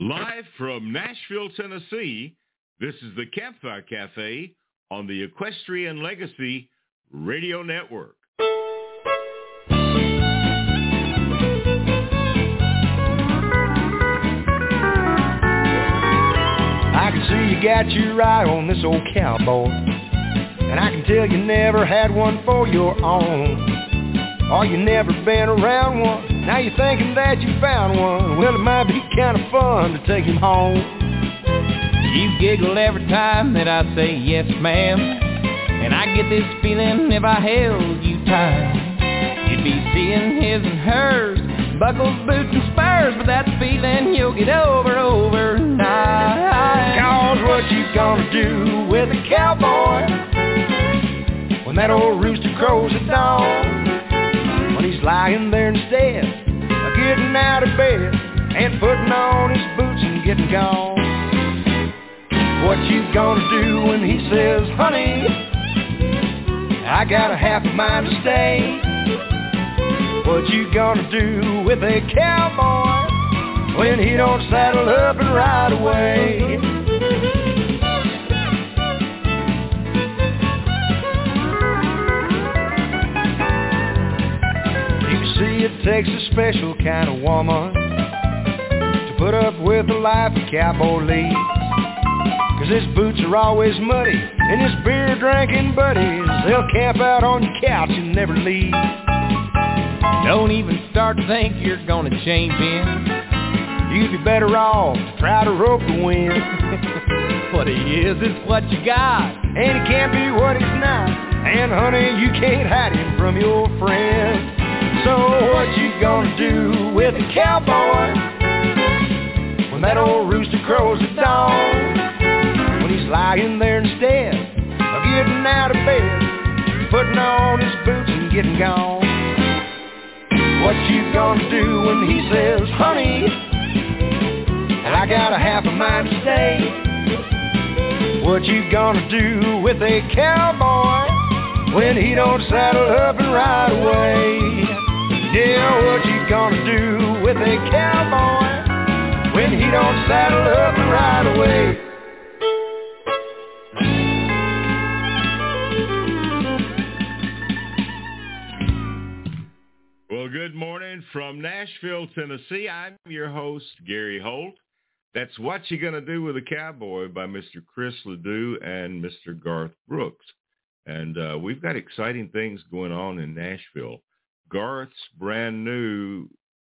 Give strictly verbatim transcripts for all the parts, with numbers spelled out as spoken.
Live from Nashville, Tennessee, this is the Campfire Cafe on the Equestrian Legacy Radio Network. I can see you got your eye on this old cowboy, and I can tell you never had one for your own. Or you never been around one, now you're thinking that you found one. Well, it might be kind of fun to take him home. You giggle every time that I say yes, ma'am, and I get this feeling if I held you tight, you'd be seeing his and hers, buckles, boots, and spurs, but that's a feeling you'll get over overnight. Cause what you gonna do with a cowboy when that old rooster crows at dawn? When he's lying there instead of getting out of bed and putting on his boots and getting gone. What you gonna do when he says, honey, I got a half a mind to stay? What you gonna do with a cowboy when he don't saddle up and ride away? It takes a special kind of woman to put up with the life a cowboy leads. Cause his boots are always muddy and his beer drinking buddies, they'll camp out on your couch and never leave. Don't even start to think you're gonna change him. You'd be better off to try to rope the wind. What he is is what you got, and he can't be what he's not. And honey, you can't hide him from your friends. So what you gonna do with a cowboy when that old rooster crows at dawn? When he's lying there instead of getting out of bed, putting on his boots and getting gone. What you gonna do when he says, honey, I got a half a mind to stay? What you gonna do with a cowboy when he don't saddle up and ride away? Yeah, what you gonna do with a cowboy when he don't saddle up and ride away? Well, good morning from Nashville, Tennessee. I'm your host, Gary Holt. That's What You Gonna Do with a Cowboy by Mister Chris Ledoux and Mister Garth Brooks. And uh, we've got exciting things going on in Nashville. Garth's brand new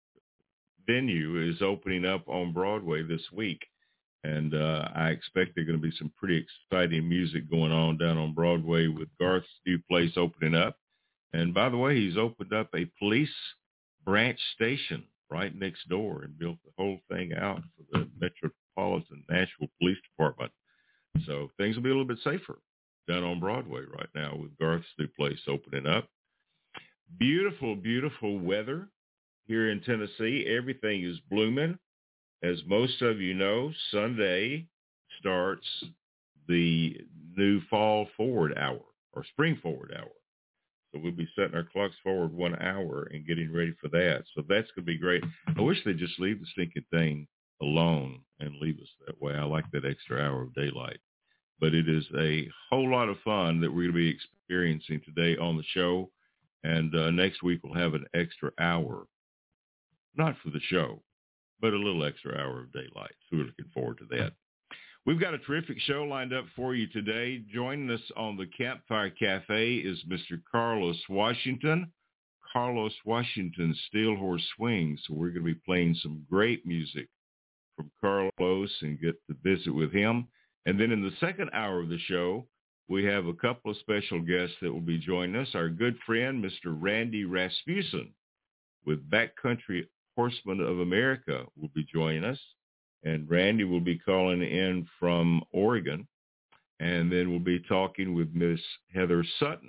venue is opening up on Broadway this week, and uh, I expect there's going to be some pretty exciting music going on down on Broadway with Garth's new place opening up. And by the way, he's opened up a police branch station right next door and built the whole thing out for the Metropolitan Nashville Police Department. So things will be a little bit safer down on Broadway right now with Garth's new place opening up. Beautiful, beautiful weather here in Tennessee. Everything is blooming. As most of you know, Sunday starts the new fall forward hour or spring forward hour. So we'll be setting our clocks forward one hour and getting ready for that. So that's going to be great. I wish they'd just leave the stinking thing alone and leave us that way. I like that extra hour of daylight. But it is a whole lot of fun that we're going to be experiencing today on the show. And uh, next week we'll have an extra hour, not for the show, but a little extra hour of daylight. So we're looking forward to that. We've got a terrific show lined up for you today. Joining us on the Campfire Cafe is Mister Carlos Washington. Carlos Washington's Steel Horse Swing. So we're going to be playing some great music from Carlos and get to visit with him. And then in the second hour of the show, we have a couple of special guests that will be joining us. Our good friend, Mister Randy Rasmussen with Backcountry Horsemen of America will be joining us. And Randy will be calling in from Oregon. And then we'll be talking with Miss Heather Sutton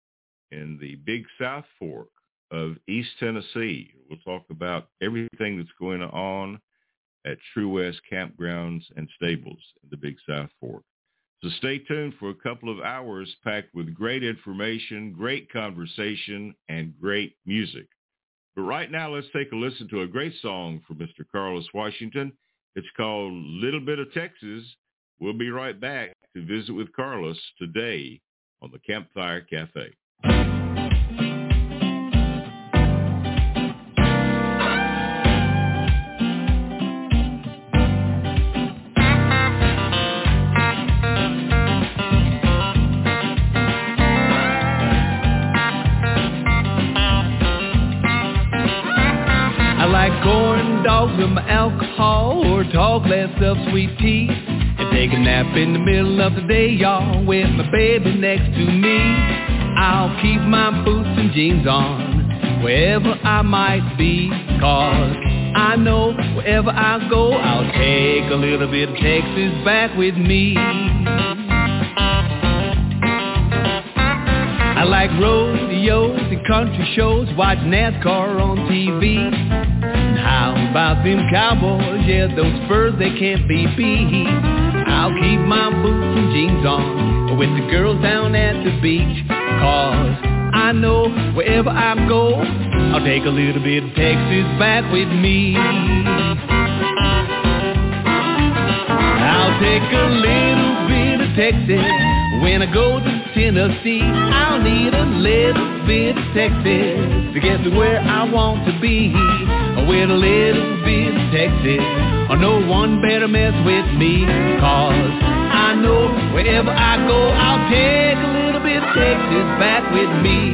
in the Big South Fork of East Tennessee. We'll talk about everything that's going on at True West Campgrounds and Stables in the Big South Fork. So stay tuned for a couple of hours packed with great information, great conversation, and great music. But right now, let's take a listen to a great song from Mister Carlos Washington. It's called Little Bit of Texas. We'll be right back to visit with Carlos today on the Campfire Cafe. I like corn dogs with my alcohol, or talk less of sweet tea, and take a nap in the middle of the day, y'all, with my baby next to me. I'll keep my boots and jeans on wherever I might be, 'cause I know wherever I go, I'll take a little bit of Texas back with me. I like rodeos and country shows, watch NASCAR on T V. And how about them cowboys? Yeah, those spurs, they can't be beat. I'll keep my boots and jeans on with the girls down at the beach, 'cause I know wherever I go, I'll take a little bit of Texas back with me. I'll take a little bit of Texas when I go to Tennessee. I'll need a little bit of Texas to get to where I want to be. With a little bit of Texas, oh, no one better mess with me, 'cause I know wherever I go, I'll take a little bit of Texas back with me.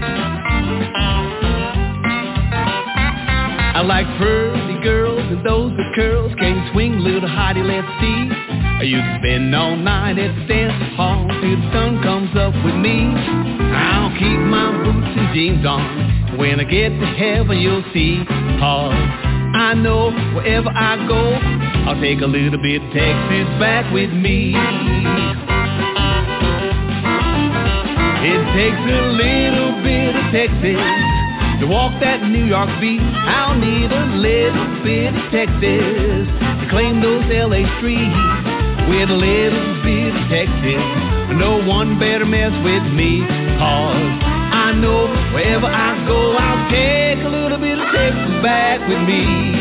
I like pretty girls and those with curls, can't swing, little hottie, let's see. You can spend all night at the dance hall till the sun comes up with me. I'll keep my boots and jeans on. When I get to heaven, you'll see. 'Cause I know wherever I go, I'll take a little bit of Texas back with me. It takes a little bit of Texas to walk that New York beat. I'll need a little bit of Texas to claim those L A streets. With a little bit of Texas, no one better mess with me, 'cause I know wherever I go, I'll take a little bit of Texas back with me.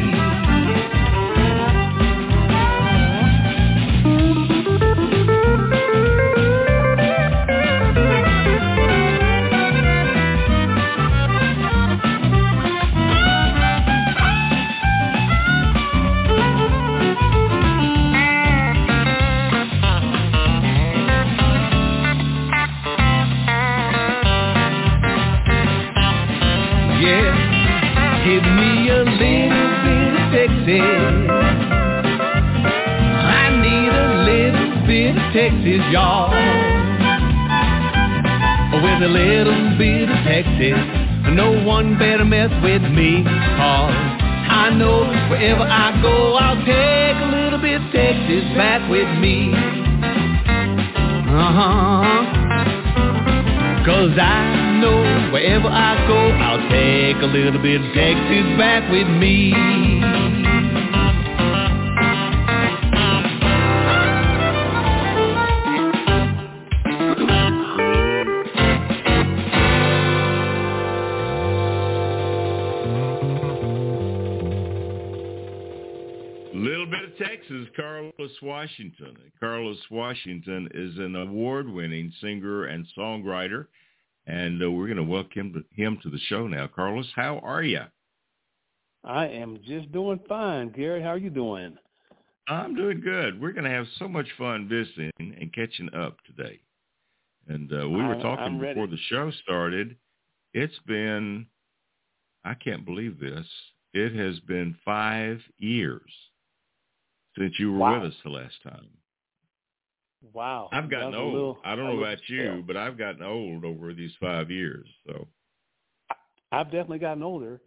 Give me a little bit of Texas. I need a little bit of Texas, y'all. With a little bit of Texas, no one better mess with me, 'cause I know wherever I go, I'll take a little bit of Texas back with me. Uh-huh. 'Cause I know wherever I go, I'll take a little bit of Texas back with me. Little bit of Texas, Carlos Washington. Carlos Washington is an award-winning singer and songwriter. And uh, we're going to welcome him to, him to the show now. Carlos, how are you? I am just doing fine. Gary, how are you doing? I'm doing good. We're going to have so much fun visiting and catching up today. And uh, we were talking before the show started. It's been, I can't believe this, it has been five years since you were wow. with us the last time. Wow. I've gotten old. Little, I don't know about you, yeah. but I've gotten old over these five years. So I've definitely gotten older.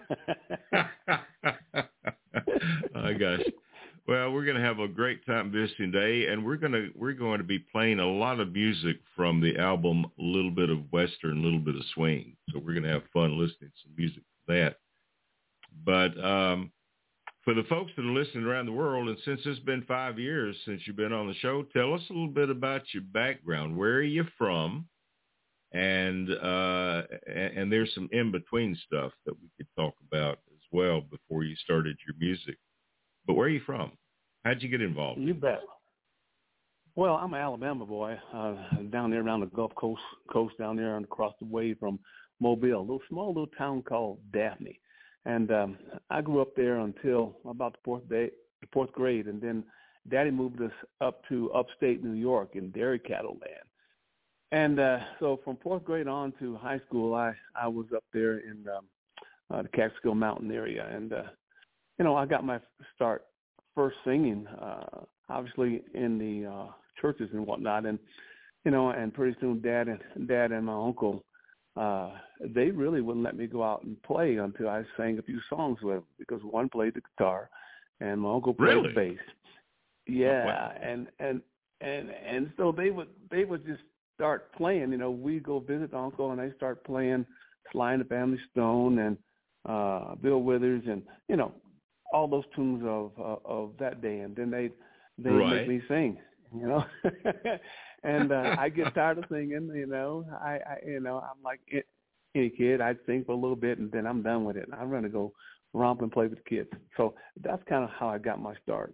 Oh gosh. Well, we're going to have a great time visiting today, and we're going to we're going to be playing a lot of music from the album, a little bit of Western, a little bit of swing. So we're going to have fun listening to some music for that. But um, for the folks that are listening around the world, and since it's been five years since you've been on the show, tell us a little bit about your background. Where are you from? And uh, and there's some in-between stuff that we could talk about as well before you started your music but where are you from? How'd you get involved? You bet. Well, I'm an Alabama boy, uh, down there around the Gulf Coast, coast down there and across the way from Mobile, a little small little town called Daphne. And um, I grew up there until about the fourth day, the fourth grade, and then Daddy moved us up to upstate New York in dairy cattle land. And uh, so from fourth grade on to high school, I, I was up there in um, uh, the Catskill Mountain area. And, uh, you know, I got my start first singing, uh, obviously in the uh, churches and whatnot. And, you know, and pretty soon Dad and Dad and my uncle, uh, they really wouldn't let me go out and play until I sang a few songs with them, because one played the guitar and my uncle played really? the bass. Yeah. Oh, wow. And, and, and, and so they would, they would just start playing, you know, we go visit Uncle and they start playing Sly and the Family Stone and uh, Bill Withers and, you know, all those tunes of uh, of that day. And then they they right. make me sing, you know. And uh, I get tired of singing, you know. I, I you know, I'm like any kid. I'd sing for a little bit and then I'm done with it. I'm going to go romp and play with the kids. So that's kind of how I got my start.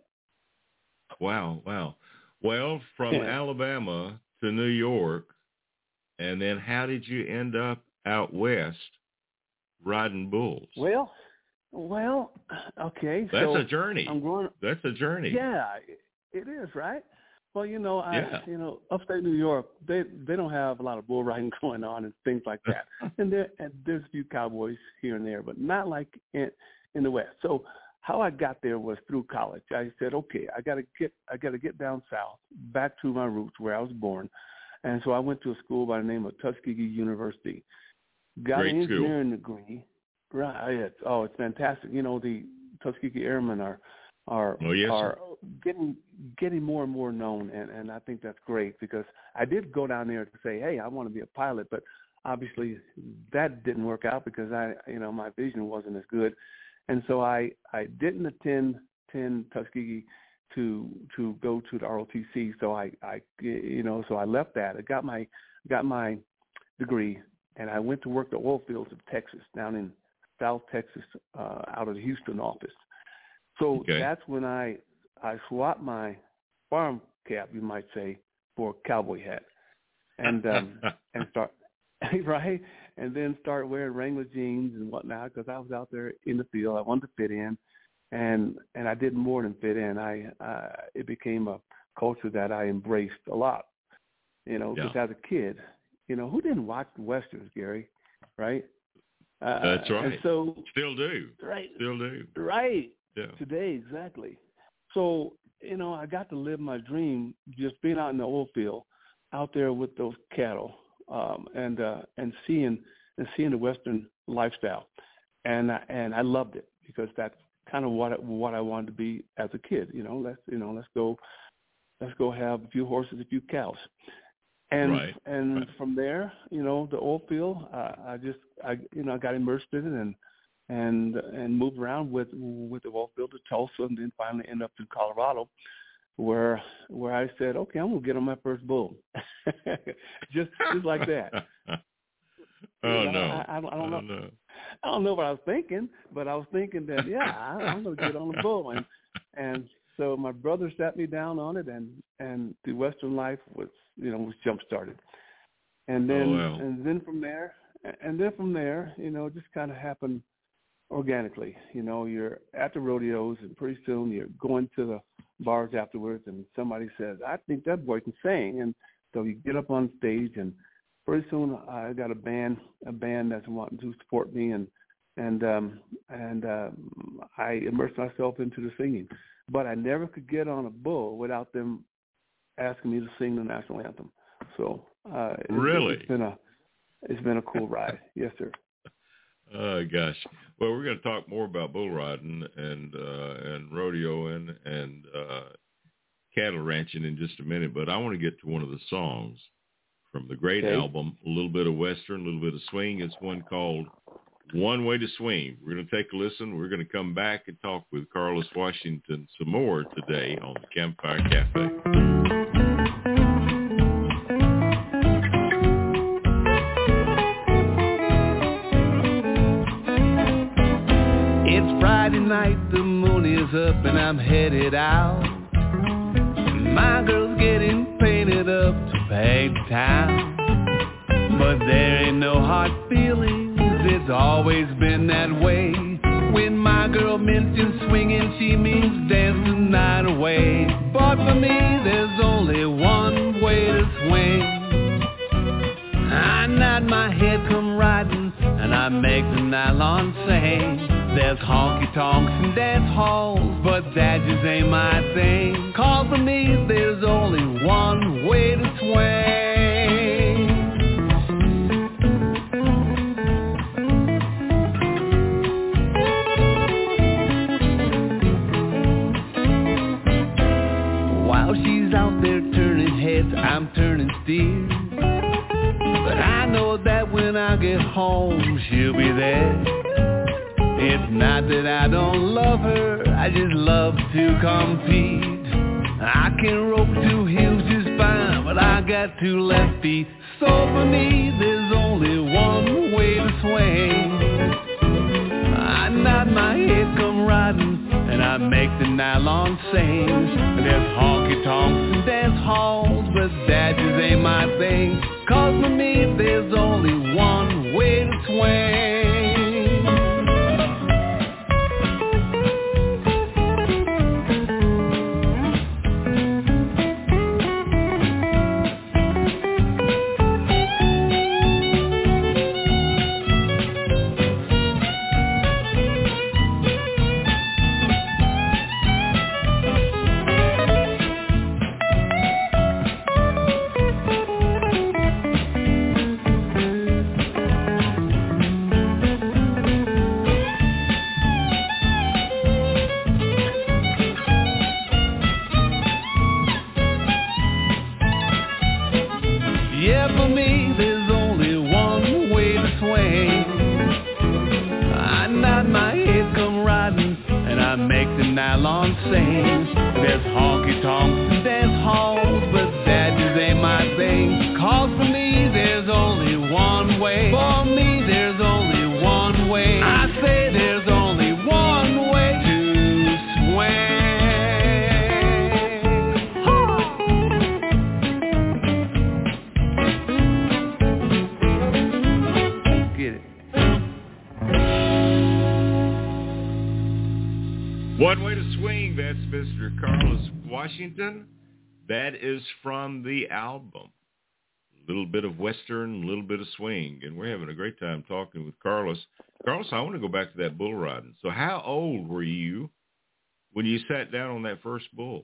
Wow, wow. Well, from yeah. Alabama to New York, and then how did you end up out west riding bulls? Well, well, okay. That's so a journey. I'm going. That's a journey. Yeah, it is, right? Well, you know, I, yeah. you know, upstate New York, they they don't have a lot of bull riding going on and things like that. and there and there's a few cowboys here and there, but not like in in the West. So how I got there was through college. I said, okay, I got to get I got to get down south, back to my roots where I was born. And so I went to a school by the name of Tuskegee University. Got Great an engineering school. degree. Right. It's, oh, it's fantastic. You know, the Tuskegee Airmen are are oh, yes, are getting getting more and more known, and, and I think that's great, because I did go down there to say, hey, I want to be a pilot, but obviously that didn't work out because I, you know, my vision wasn't as good. And so I, I didn't attend, attend Tuskegee to to go to the R O T C. So I, I you know so I left that. I got my got my degree, and I went to work the oil fields of Texas, down in South Texas, uh, out of the Houston office. So okay. that's when I I swapped my farm cap, you might say, for a cowboy hat, and um, and start right. And then start wearing Wrangler jeans and whatnot, because I was out there in the field. I wanted to fit in, and and I did more than fit in. I uh, it became a culture that I embraced a lot. You know, because yeah. as a kid, you know, who didn't watch the Westerns, Gary? Right? Uh, That's right. And so still do. Right. Still do. Right. Yeah. Today, exactly. So, you know, I got to live my dream, just being out in the oil field, out there with those cattle. Um, and uh, and seeing and seeing the Western lifestyle, and and I loved it, because that's kind of what what I wanted to be as a kid. You know, let's you know let's go let's go have a few horses, a few cows, and right. and right. from there, you know, the oil field. Uh, I just I you know I got immersed in it and and and moved around with with the oil field to Tulsa, and then finally ended up in Colorado, where where I said, okay, I'm gonna get on my first bull, just just like that. oh you know, no, I, I, don't, I don't oh, know. No. I don't know what I was thinking, but I was thinking that yeah, I, I'm gonna get on the bull, and and so my brother sat me down on it, and and the Western life was you know was jump started, and then oh, wow. and then from there, and then from there, you know, it just kind of happened organically. You know, you're at the rodeos, and pretty soon you're going to the bars afterwards, and somebody says, I think that boy can sing. And so you get up on stage, and pretty soon I got a band, a band that's wanting to support me, and and um, and um, I immersed myself into the singing. But I never could get on a bull without them asking me to sing the national anthem. So uh, it, really, it's been a it's been a cool ride. Yes, sir. Oh gosh. Well, we're going to talk more about bull riding and uh, and rodeoing and uh, cattle ranching in just a minute, but I want to get to one of the songs from the great okay. album, a little bit of Western, a little bit of swing. It's one called One Way to Swing. We're going to take a listen. We're going to come back and talk with Carlos Washington some more today on the Campfire Cafe. Friday night, the moon is up and I'm headed out. My girl's getting painted up to pay town. But there ain't no hard feelings, it's always been that way. When my girl mentions swinging, she means dance the night away. But for me, there's only one way to swing. I nod my head, come riding, and I make the nylon sing. There's honky-tonks and dance halls, but that just ain't my thing. 'Cause for me, there's only one way to swing. While she's out there turning heads, I'm turning steers. But I know that when I get home, she'll be there. It's not that I don't love her, I just love to compete. I can rope two heels just fine, but I got two left feet. So for me, there's only one way to swing. I nod my head, come riding, and I make the nylon sing. There's honky-tonks and dance halls, but that just ain't my thing. 'Cause for me, there's only one way to swing. That is from the album. A little bit of Western, a little bit of swing. And we're having a great time talking with Carlos. Carlos, I want to go back to that bull riding. So how old were you when you sat down on that first bull?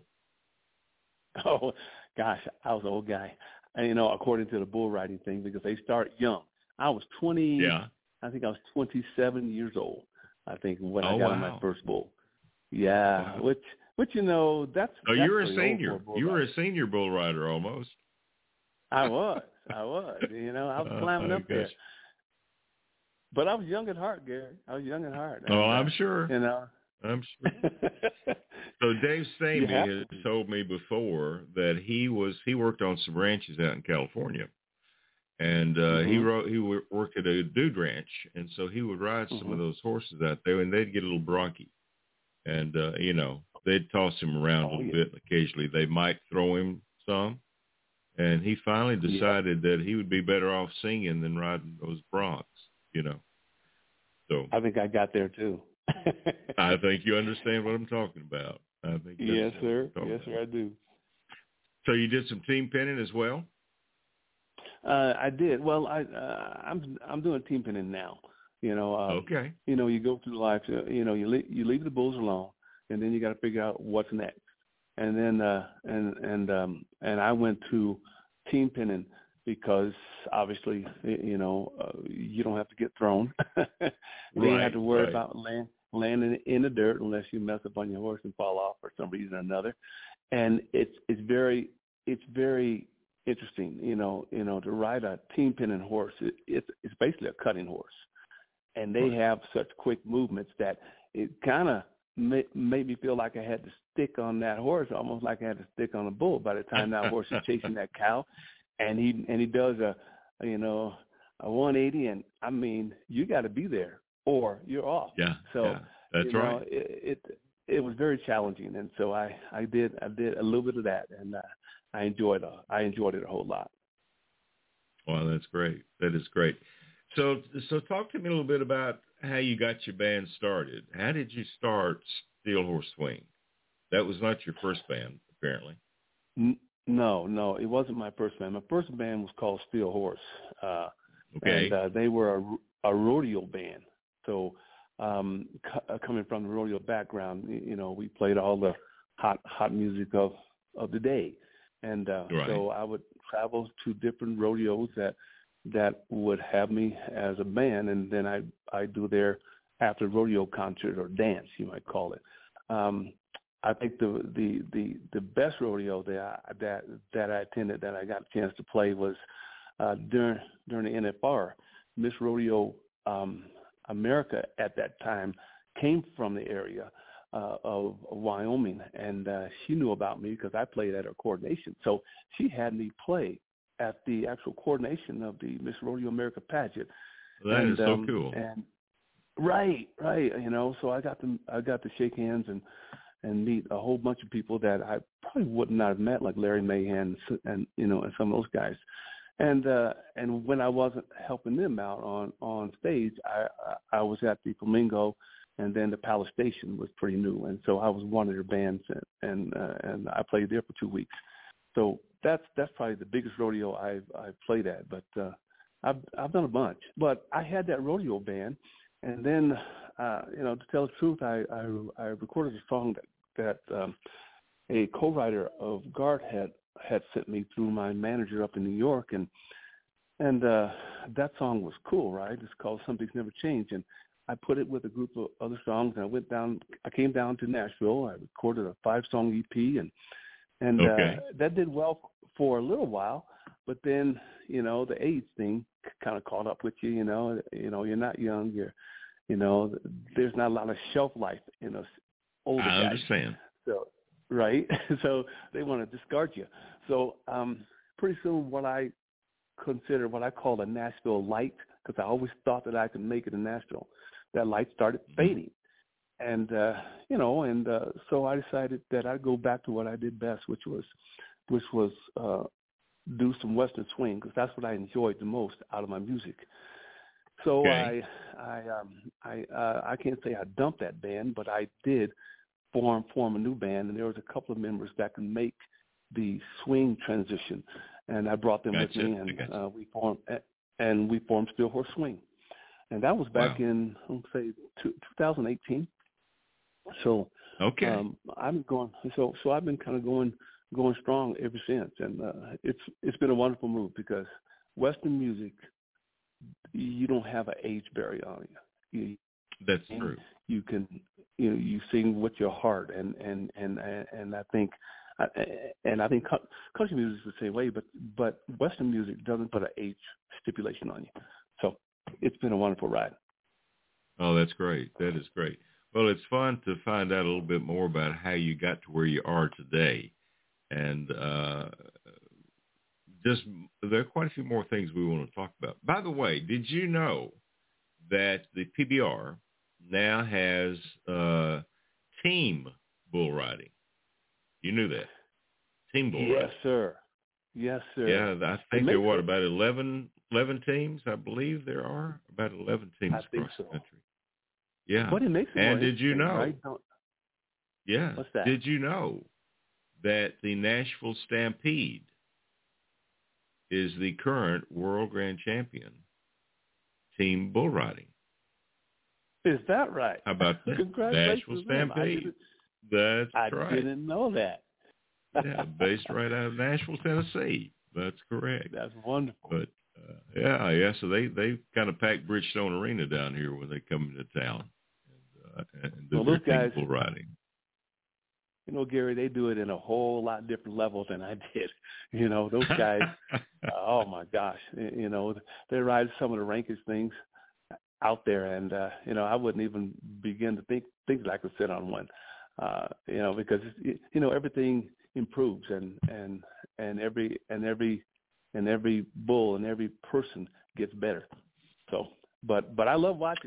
Oh, gosh, I was an old guy. And, you know, according to the bull riding thing, because they start young. I was twenty. Yeah. I think I was twenty-seven years old, I think, when oh, I got wow. on my first bull. Yeah, wow. which... But, you know, that's... Oh, that's you're a senior. You were a senior bull rider almost. I was. I was. You know, I was climbing oh, up there. But I was young at heart, Gary. I was young at heart. Oh, and, I'm uh, sure. You know. I'm sure. So Dave Stamey has told me before that he was he worked on some ranches out in California. And uh, mm-hmm. he wrote, he worked at a dude ranch. And so he would ride some mm-hmm. of those horses out there, and they'd get a little bronky. And, uh, you know, they'd toss him around oh, a little yeah. bit. Occasionally they might throw him some. And he finally decided yeah. that he would be better off singing than riding those broncs, you know. So I think I got there too. I think you understand what I'm talking about. I think yes, sir. Yes, sir, I do. So you did some team pinning as well? Uh, I did. Well, I uh, I'm I'm doing team pinning now. You know. Uh, okay. You know, you go through life. You know, you leave, you leave the bulls alone, and then you got to figure out what's next. And then uh, and and um, and I went to team pinning because obviously, you know, uh, you don't have to get thrown. You right, don't have to worry right. about land, landing in the dirt unless you mess up on your horse and fall off for some reason or another. And it's it's very it's very interesting, you know, you know, to ride a team pinning horse. It, it's it's basically a cutting horse, and they have such quick movements that it kind of made, made me feel like I had to stick on that horse, almost like I had to stick on a bull. By the time that horse is chasing that cow, and he and he does a, you know, a one eighty, and I mean, you got to be there or you're off. Yeah, so yeah, that's you right. know, it, it it was very challenging, and so I, I did I did a little bit of that, and uh, I enjoyed uh, I enjoyed it a whole lot. Well, that's great. That is great. So so talk to me a little bit about how you got your band started. How did you start Steel Horse Swing? That was not your first band, apparently. No, no, it wasn't my first band. My first band was called Steel Horse, uh, okay. and uh, they were a, a rodeo band. So um, c- coming from the rodeo background, you know, we played all the hot hot music of, of the day. And uh, right. so I would travel to different rodeos that that would have me as a band, and then I I do their after rodeo concert or dance, you might call it. Um, I think the, the the the best rodeo that I, that that I attended that I got a chance to play was uh, during during the N F R. Miss Rodeo um, America at that time came from the area uh, of Wyoming, and uh, she knew about me because I played at her coordination. So she had me play at the actual coordination of the Miss Rodeo America pageant. Well, that and, is so um, cool. And right, right. You know, so I got to I got to shake hands and. and meet a whole bunch of people that I probably would not have met, like Larry Mahan and, and you know, and some of those guys. And uh, and when I wasn't helping them out on, on stage, I I was at the Flamingo, and then the Palace Station was pretty new, and so I was one of their bands, and and, uh, and I played there for two weeks. So that's that's probably the biggest rodeo I've I've played at. But uh, I've I've done a bunch. But I had that rodeo band, and then. Uh, you know, to tell the truth, I, I, I recorded a song that, that um, a co-writer of Garth had, had sent me through my manager up in New York, and and uh, that song was cool, right? It's called Something's Never Changed, and I put it with a group of other songs, and I went down, I came down to Nashville, I recorded a five-song E P, and and okay. uh, that did well for a little while, but then, you know, the AIDS thing kind of caught up with you, you know, you know, you're not young, you're You know, there's not a lot of shelf life in us older I guys. I understand. So, right? So they want to discard you. So um, pretty soon what I consider, what I call a Nashville light, because I always thought that I could make it in Nashville, that light started fading. And, uh, you know, and uh, so I decided that I'd go back to what I did best, which was, which was uh, do some Western swing, because that's what I enjoyed the most out of my music. So okay. I I um, I uh, I can't say I dumped that band, but I did form form a new band, and there was a couple of members that can make the swing transition, and I brought them gotcha. with me, and uh, we formed and we formed Steel Horse Swing, and that was back wow. in let's say two, twenty eighteen. So okay, um, I've been going so so I've been kind of going going strong ever since, and uh, it's it's been a wonderful move because Western music. You don't have an age barrier on you. you That's true. You can, you know, you sing with your heart, and and and and I think, and I think country music is the same way. But but Western music doesn't put an age stipulation on you. So it's been a wonderful ride. Oh, that's great. That is great. Well, it's fun to find out a little bit more about how you got to where you are today, and. uh Just there are quite a few more things we want to talk about. By the way, did you know that the P B R now has uh, team bull riding? You knew that? Team bull yes, riding. Yes, sir. Yes, sir. Yeah, I think there are, what, about eleven, eleven teams, I believe there are? About eleven teams I think across so. the country. Yeah. But it makes it and did you know? Right? Don't... Yeah. What's that? Did you know that the Nashville Stampede is the current world grand champion team bull riding? Is that right? How about that? Congratulations, Nashville Stampede. That's I right. I didn't know that. Yeah, based right out of Nashville, Tennessee. That's correct. That's wonderful. But uh, yeah, yeah. So they they kind of pack Bridgestone Arena down here when they come into town and, uh, and do well, their those guys, team bull riding. You know, Gary, they do it in a whole lot different level than I did. You know, those guys, oh, my gosh. You know, they ride some of the rankest things out there. And, uh, you know, I wouldn't even begin to think, think that I could sit on one, uh, you know, because, you know, everything improves and, and, and every, and every, and every bull and every person gets better. So, but, but I love watching it.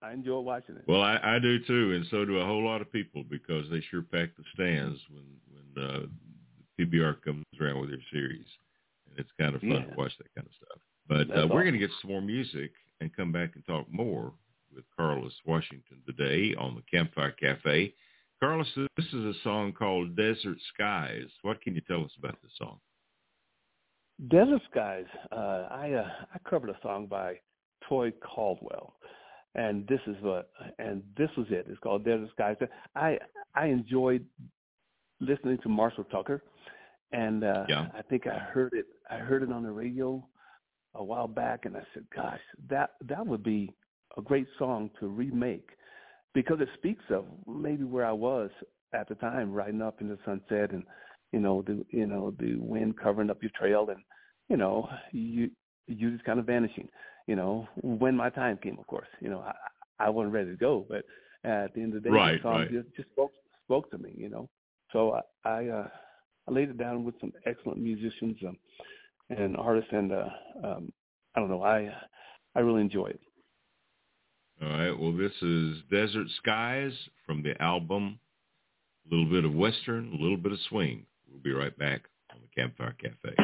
I enjoy watching it. Well, I, I do too, and so do a whole lot of people because they sure pack the stands when when uh, P B R comes around with their series, and it's kind of fun yeah. to watch that kind of stuff. But uh, we're going to get some more music and come back and talk more with Carlos Washington today on the Campfire Cafe. Carlos, this is a song called Desert Skies. What can you tell us about this song? Desert Skies. Uh, I uh, I covered a song by Troy Caldwell, and this is what and this was it. It's called Desert Skies. I I enjoyed listening to Marshall Tucker, and uh, yeah. I think I heard it. I heard it on the radio a while back, and I said, "Gosh, that that would be a great song to remake," because it speaks of maybe where I was at the time, riding up in the sunset, and you know the you know the wind covering up your trail, and you know you you just kind of vanishing. You know when my time came, of course. You know I I wasn't ready to go, but at the end of the day, right, the song right. just, just spoke spoke to me. You know, so I I, uh, I laid it down with some excellent musicians um, and artists, and uh, um, I don't know I I really enjoy it. All right. Well, this is Desert Skies from the album. A little bit of Western, a little bit of swing. We'll be right back on the Campfire Cafe.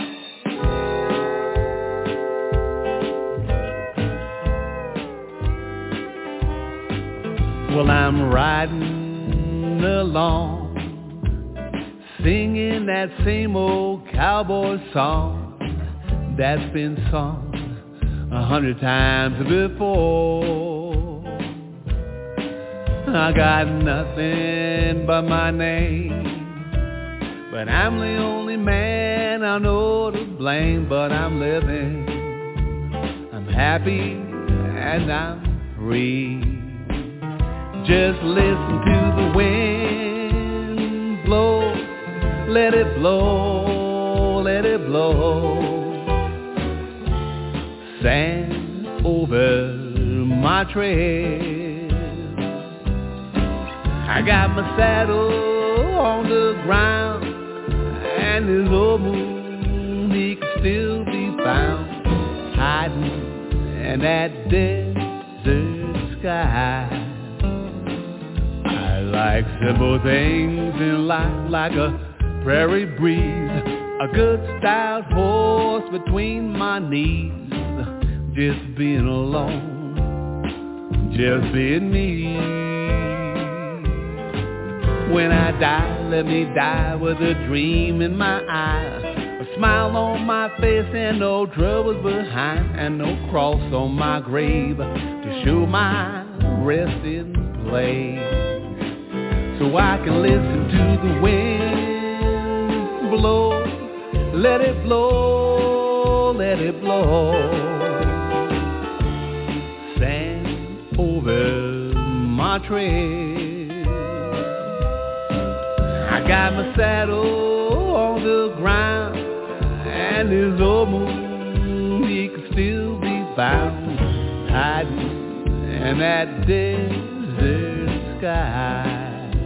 Well, I'm riding along, singing that same old cowboy song that's been sung a hundred times before. I got nothing but my name, but I'm the only man I know to blame. But I'm living, I'm happy, and I'm free. Just listen to the wind blow, let it blow, let it blow. Sand over my trail. I got my saddle on the ground, and this old moon, he can still be found, hiding in that desert sky. I like simple things in life, like a prairie breeze, a good stout horse between my knees, just being alone, just being me. When I die, let me die with a dream in my eye, a smile on my face and no troubles behind, and no cross on my grave to show my resting place. So I can listen to the wind blow, let it blow, let it blow. Sand over my trail. I got my saddle on the ground, and this old moon, he can still be found, hiding in that desert sky.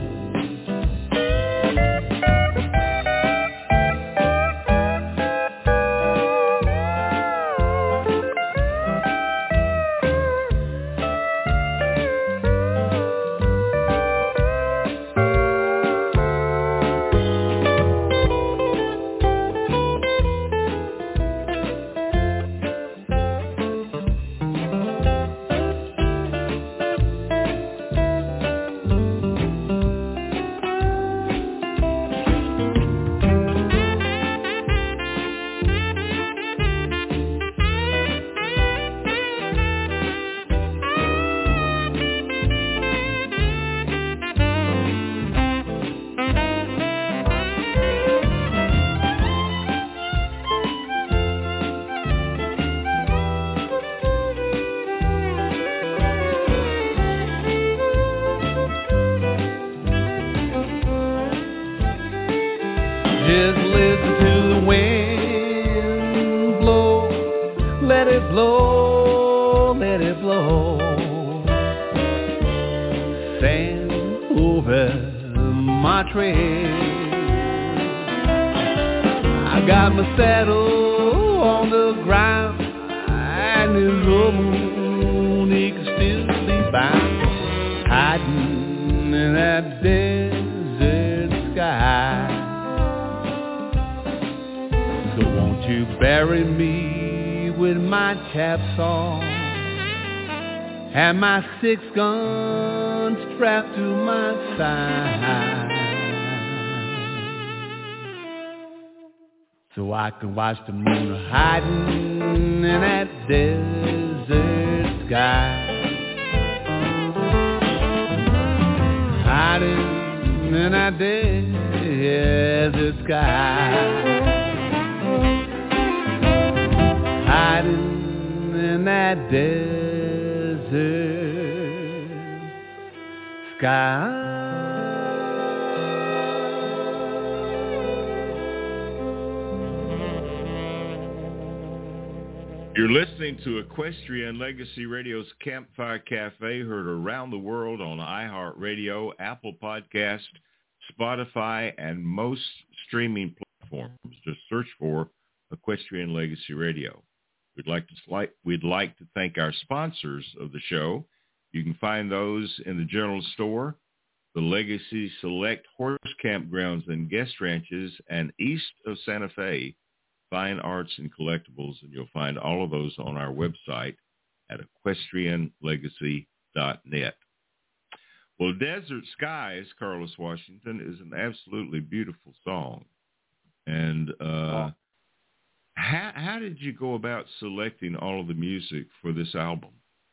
Just listen to the wind blow, let it blow, let it blow. Sand over my trail. I got my saddle on the ground, and this old moon, he can still be bound. in that desert sky. So won't you bury me with my chaps on and my six gun strapped to my side, so I can watch the moon hiding in that desert sky, hiding in that desert sky, hiding in that desert sky. You're listening to Equestrian Legacy Radio's Campfire Cafe, heard around the world on iHeartRadio, Apple Podcast, Spotify, and most streaming platforms. Just search for Equestrian Legacy Radio. We'd like to we'd like to thank our sponsors of the show. You can find those in the general store, the Legacy Select Horse Campgrounds and Guest Ranches, and east of Santa Fe, Fine Arts and Collectibles, and you'll find all of those on our website at equestrian legacy dot net. Well, Desert Skies, Carlos Washington, is an absolutely beautiful song. And uh, oh. how, how did you go about selecting all of the music for this album?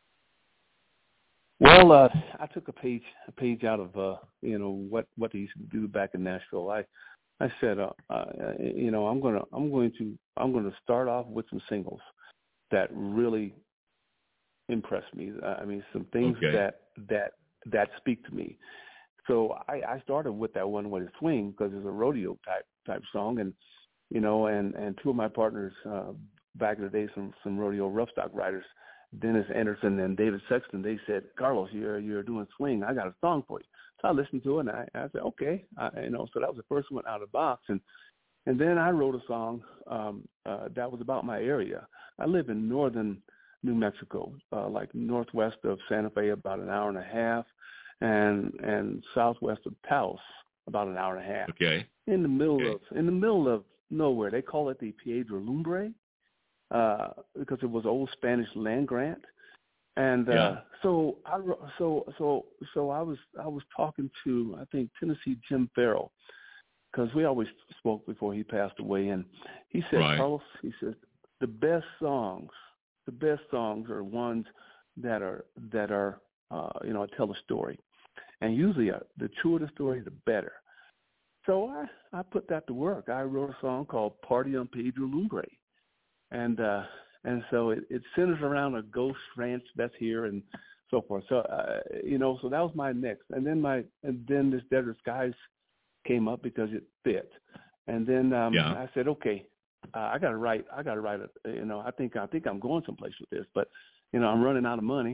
Well, uh, I took a page a page out of uh, you know what, what they used to do back in Nashville. I I said, uh, uh, you know, I'm gonna, I'm going to, I'm going to start off with some singles that really impressed me. I mean, some things okay. that that that speak to me. So I, I started with that One Way to Swing because it's a rodeo type type song, and you know, and, and two of my partners uh, back in the day, some some rodeo rough stock riders, Dennis Anderson and David Sexton, they said, Carlos, you're you're doing swing. I got a song for you. So I listened to it, and I, I said, okay. I, you know, so that was the first one out of the box. And and then I wrote a song um, uh, that was about my area. I live in northern New Mexico, uh, like northwest of Santa Fe, about an hour and a half, and and southwest of Taos, about an hour and a half. Okay. In the middle okay. of in the middle of nowhere. They call it the Piedra Lumbre uh, because it was old Spanish land grant. And uh, yeah. so I so so so I was I was talking to I think Tennessee Jim Farrell, because we always spoke before he passed away, and he said, right. Carlos, he said, the best songs, the best songs are ones that are that are uh, you know tell a story, and usually uh, the truer the story, the better. So I I put that to work. I wrote a song called Party on Piedra Lumbre, and uh, And so it, it centers around a ghost ranch that's here and so forth. So, uh, you know, so that was my mix. And then my, and then this Desert Skies came up because it fit. And then um, yeah. I said, okay, uh, I got to write, I got to write it. You know, I think, I think I'm going someplace with this, but, you know, I'm running out of money.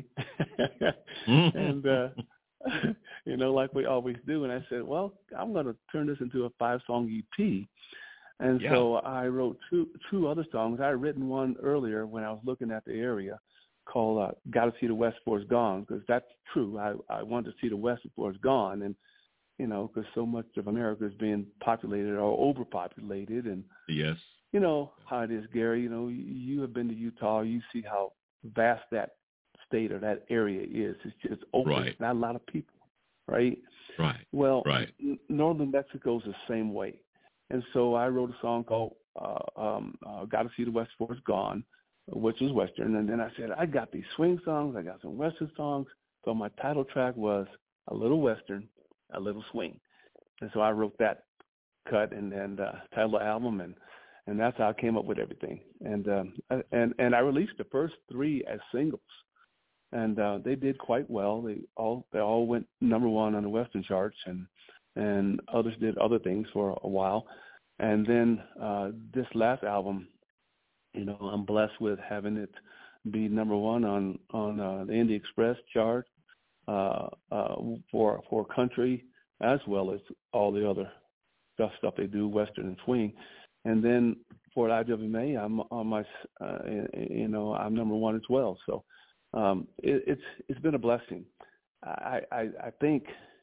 and, uh, you know, like we always do. And I said, well, I'm going to turn this into a five song E P. And yeah. so I wrote two two other songs. I had written one earlier when I was looking at the area called uh, Gotta See the West Before It's Gone, because that's true. I, I wanted to see the West before it's gone. And, you know, because so much of America is being populated or overpopulated. And, yes. you know how it is, Gary. You know, you have been to Utah. You see how vast that state or that area is. It's just open. Right. Not a lot of people, right? Right. Well, right. N- northern Mexico is the same way. And so I wrote a song called uh, um, uh, Gotta See the West Before It's Gone, which is Western. And then I said, I got these swing songs, I got some Western songs. So my title track was a little Western, a little swing. And so I wrote that cut and then uh, title the album, and, and that's how I came up with everything. And um, and and I released the first three as singles, and uh, they did quite well. They all they all went number one on the Western charts, and and others did other things for a while. And then uh, this last album, you know, I'm blessed with having it be number one on, on uh, the Indie Express chart uh, uh, for for country, as well as all the other stuff, stuff they do, Western and swing. And then for I W M A, I'm on my, uh, you know, I'm number one as well. So um, it, it's it's been a blessing. I, I, I think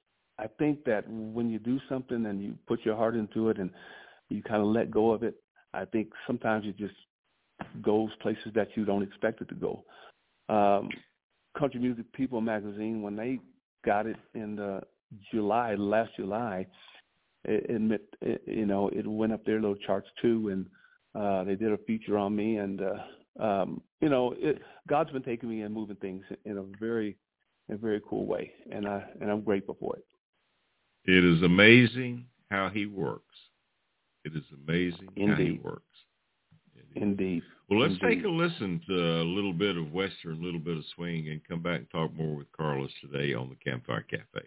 I think that when you do something and you put your heart into it and you kind of let go of it, I think sometimes it just goes places that you don't expect it to go. Um, Country Music People magazine, when they got it in the July, last July, it, it, it you know, it went up their little charts too, and uh, they did a feature on me, and uh, um, you know, it, God's been taking me and moving things in a very, in a very cool way, and I and I'm grateful for it. It is amazing how He works. It is amazing Indeed. how He works. Indeed. Indeed. Well, let's Indeed. take a listen to a little bit of Western, a little bit of swing, and come back and talk more with Carlos today on the Campfire Cafe.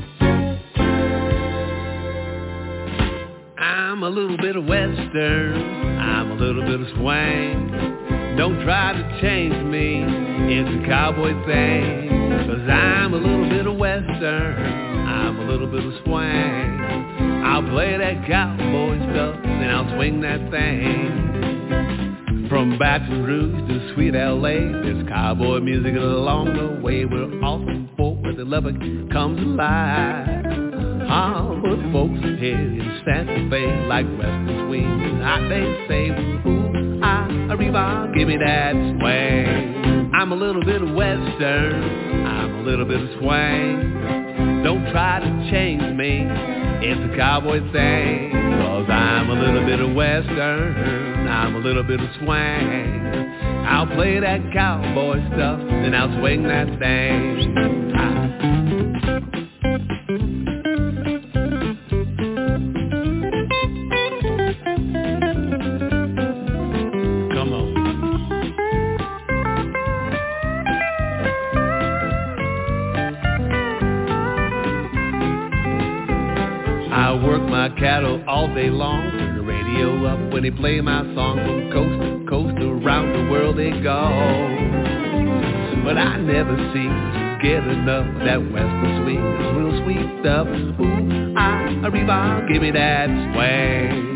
I'm a little bit of Western, I'm a little bit of swing. Don't try to change me, it's a cowboy thing. Cause I'm a little bit of Western, I'm a little bit of swing. I'll play that cowboy stuff, then I'll swing that thing. From Baton Rouge to sweet L A, there's cowboy music along the way. We're awesome folk where the Lubbock comes alive. Hollywood folks here in Santa Fe like Western swing. I they say, ooh, ah, arriba, give me that swing. I'm a little bit of Western, I'm a little bit of swing. Don't try to change me, it's a cowboy thing. Cause I'm a little bit of Western, I'm a little bit of swing. I'll play that cowboy stuff, then I'll swing that thing. Ah. Cattle all day long, turn the radio up when they play my song. From coast to coast, around the world they go. But I never seem to get enough of that Western swing. It's real sweet stuff. Ooh, ah, arriba, give me that swing.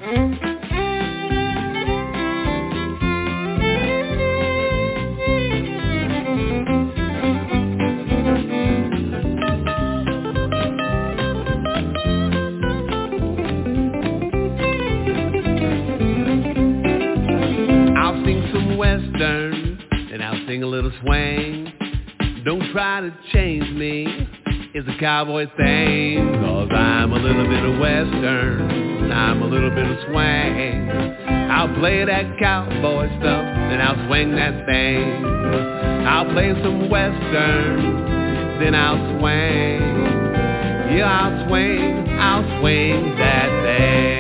Sing a little swing. Don't try to change me, it's a cowboy thing. Cause I'm a little bit of Western, I'm a little bit of swing. I'll play that cowboy stuff, then I'll swing that thing. I'll play some Western, then I'll swing. Yeah, I'll swing, I'll swing that thing.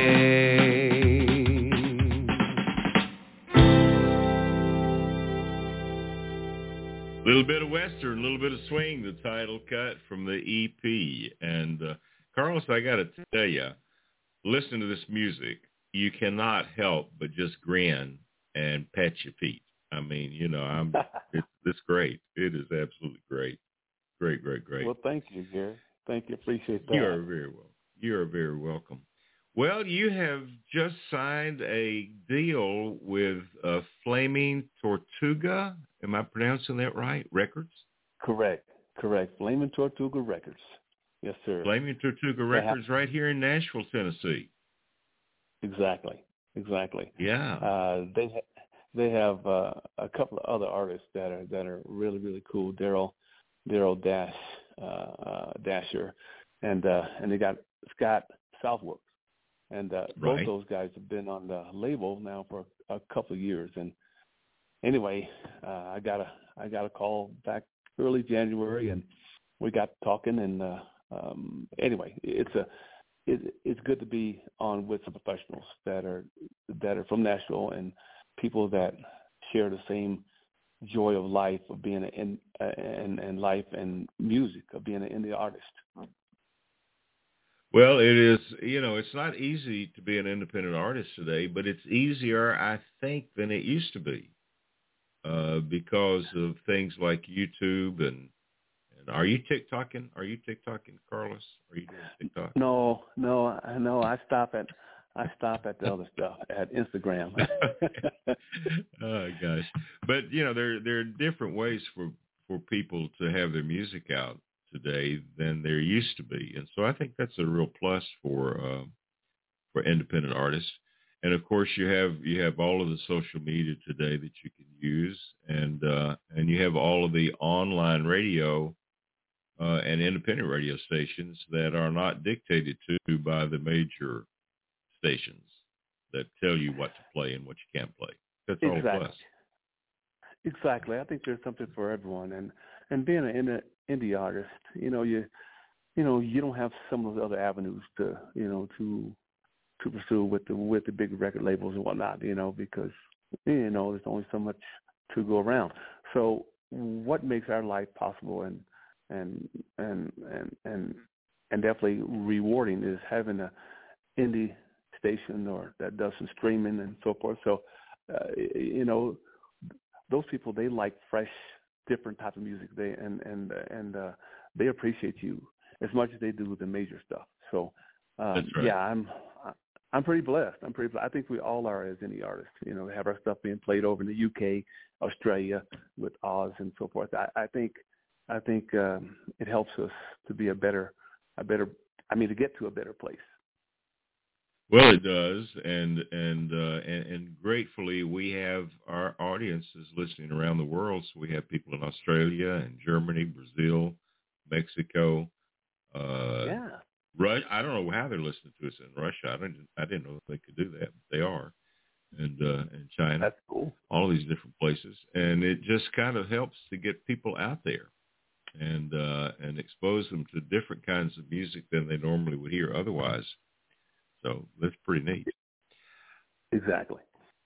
Little bit of Western, a little bit of swing, the title cut from the E P. And uh, Carlos, I got to tell you, listen to this music, you cannot help but just grin and pat your feet. I mean, you know, I'm it's, it's great. It is absolutely great. Great, great, great. Well, thank you, Gary. Thank you. Appreciate that. You are very welcome. You are very welcome. Well, you have just signed a deal with uh, Flaming Tortuga. Am I pronouncing that right? Records? Correct. Correct. Flaming Tortuga Records. Yes, sir. Flaming Tortuga Records right here in Nashville, Tennessee. Exactly. Exactly. Yeah. Uh, they ha- they have uh, a couple of other artists that are that are really really cool. Daryl Daryl Dash uh, uh, Dasher, and uh, and they got Scott Southworth. And uh, right. both those guys have been on the label now for a couple of years. And anyway, uh, I got a I got a call back early January, and we got talking. And uh, um, anyway, it's a it, it's good to be on with some professionals that are that are from Nashville and people that share the same joy of life of being in and and life and music of being an indie artist. Well, it is, you know, it's not easy to be an independent artist today, but it's easier, I think, than it used to be uh, because of things like YouTube and, and are you TikToking? Are you TikToking, Carlos? Are you doing TikTok? No, no, no. I stop at I stop at the other stuff at Instagram. Oh gosh, but you know, there there are different ways for for people to have their music out today than there used to be. And so I think that's a real plus for uh, for independent artists. And of course, you have you have all of the social media today that you can use, and uh, and you have all of the online radio uh, and independent radio stations that are not dictated to by the major stations that tell you what to play and what you can't play. That's all exactly. a plus. Exactly. I think there's something for everyone, and and being an indie artist, you know, you you know you don't have some of those other avenues to you know to to pursue with the with the big record labels and whatnot, you know, because you know there's only so much to go around. So what makes our life possible and and and and and, and definitely rewarding is having a indie station or that does some streaming and so forth. So uh, you know those people, they like fresh, different type of music. They and and and uh, they appreciate you as much as they do the major stuff. So um, That's right. yeah, I'm. I'm pretty blessed. I'm pretty. I think we all are as any artist. You know, we have our stuff being played over in the U K, Australia, with Oz and so forth. I, I think, I think um, it helps us to be a better, a better. I mean, to get to a better place. Well, it does, and and uh, and, and gratefully, we have our audiences listening around the world. So we have people in Australia and Germany, Brazil, Mexico. Uh, yeah. Russia, I don't know how they're listening to us in Russia. I didn't, I didn't know they could do that, but they are, and uh, and China. That's cool. All these different places, and it just kind of helps to get people out there, and uh, and expose them to different kinds of music than they normally would hear otherwise. So that's pretty neat. Exactly.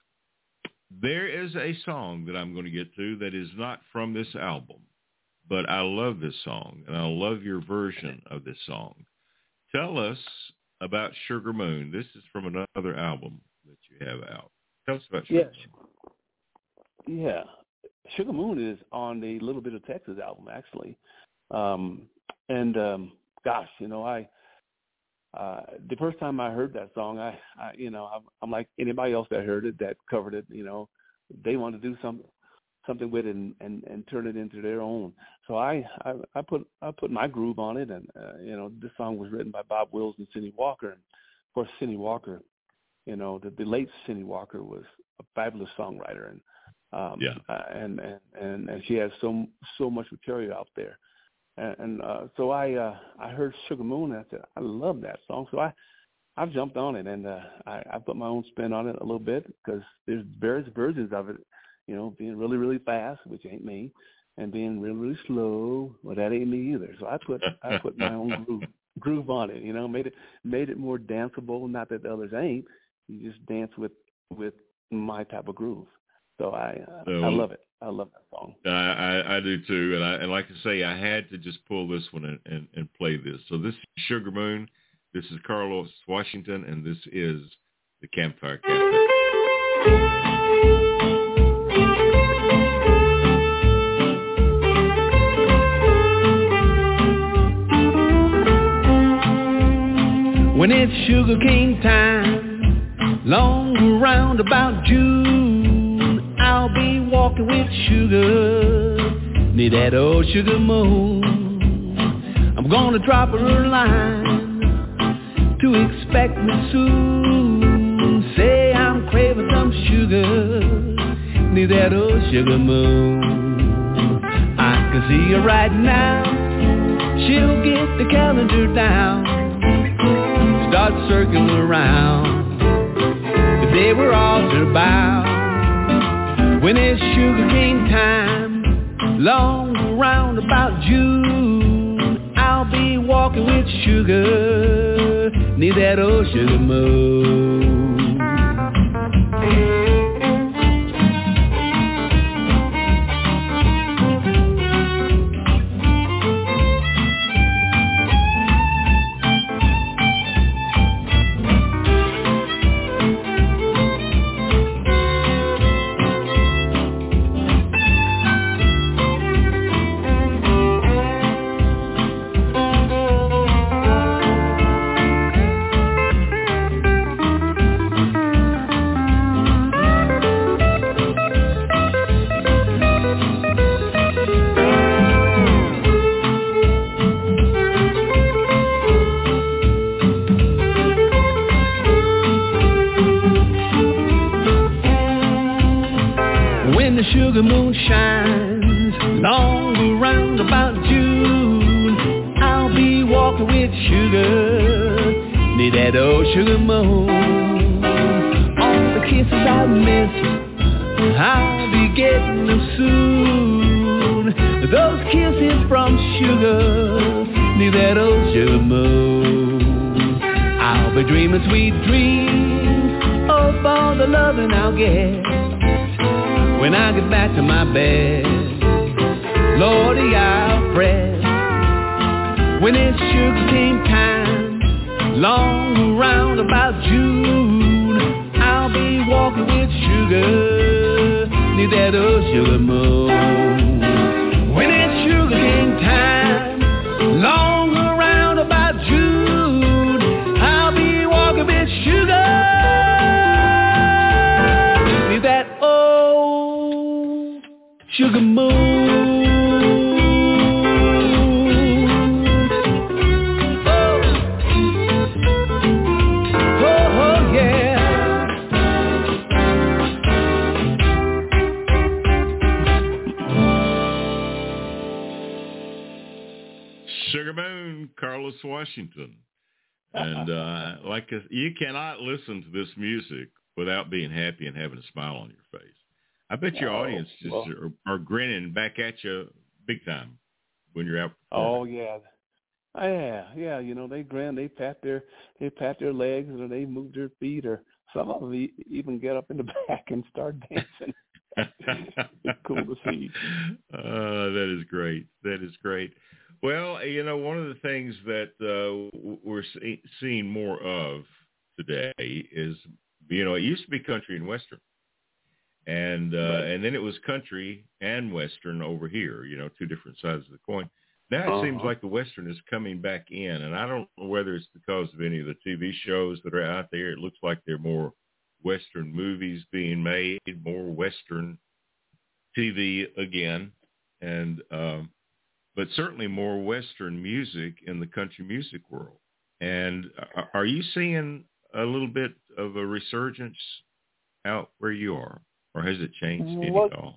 There is a song that I'm going to get to that is not from this album, but I love this song, and I love your version of this song. Tell us about Sugar Moon. This is from another album that you have out. Tell us about Sugar yes. Moon. Yeah. Sugar Moon is on the Little Bit of Texas album, actually. Um, and, um, gosh, you know, I uh, the first time I heard that song, I, I you know, I'm, I'm like anybody else that heard it, that covered it, you know, they wanted to do something. something with it and, and, and turn it into their own. So I, I, I put I put my groove on it, and uh, you know this song was written by Bob Wills and Cindy Walker. And of course, Cindy Walker, you know the, the late Cindy Walker was a fabulous songwriter, and um, yeah, uh, and, and and and she has so so much material out there. And, and uh, so I uh, I heard Sugar Moon, and I said I love that song. So I I've jumped on it, and uh, I, I put my own spin on it a little bit because there's various versions of it. You know, being really, really fast, which ain't me, and being really, really slow, well, that ain't me either. So I put I put my own groove, groove on it. You know, made it made it more danceable. Not that the others ain't. You just dance with with my type of groove. So I uh, so, I love it. I love that song. I, I, I do too, and I and like I say, I had to just pull this one and, and, and play this. So this is Sugar Moon. This is Carlos Washington, and this is the Campfire Cafe. When it's sugarcane time, long around about June, I'll be walking with sugar, near that old Sugar Moon. I'm gonna drop her a line to expect me soon. Say I'm craving some sugar, near that old Sugar Moon. I can see her right now, she'll get the calendar down, start circling around, if they were altar bound. When it's sugarcane time, long around about June, I'll be walking with sugar, near that old Sugar Moon. the sugar moon shines long around about June, I'll be walking with sugar near that old sugar moon. All the kisses I missed, I'll be getting them soon. Those kisses from sugar near that old sugar moon. I'll be dreaming sweet dreams of all the loving I'll get when I get back to my bed. Lordy, I'll fret when it's sugar cane time, long around about June. I'll be walking with sugar near that old sugar moon. When it's sugar cane time, long around about June, I'll be walking with sugar near that old sugar moon. Sugar Moon, Carlos Washington. And uh, like a, you cannot listen to this music without being happy and having a smile on your face. I bet your oh, audience just well, are, are grinning back at you big time when you're out performing. Oh yeah, yeah, yeah. You know, they grin, they pat their, they pat their legs, or they move their feet, or some of them even get up in the back and start dancing. It's cool to see. Uh, that is great. That is great. Well, you know, one of the things that uh, we're see- seeing more of today is, you know, it used to be country and Western. And uh, right. and then it was country and Western over here, you know, two different sides of the coin. Now it uh-huh. seems like the Western is coming back in, and I don't know whether it's because of any of the T V shows that are out there. It looks like there are more Western movies being made, more Western T V again, and um, but certainly more Western music in the country music world. And are you seeing a little bit of a resurgence out where you are? Or has it changed any well, at all?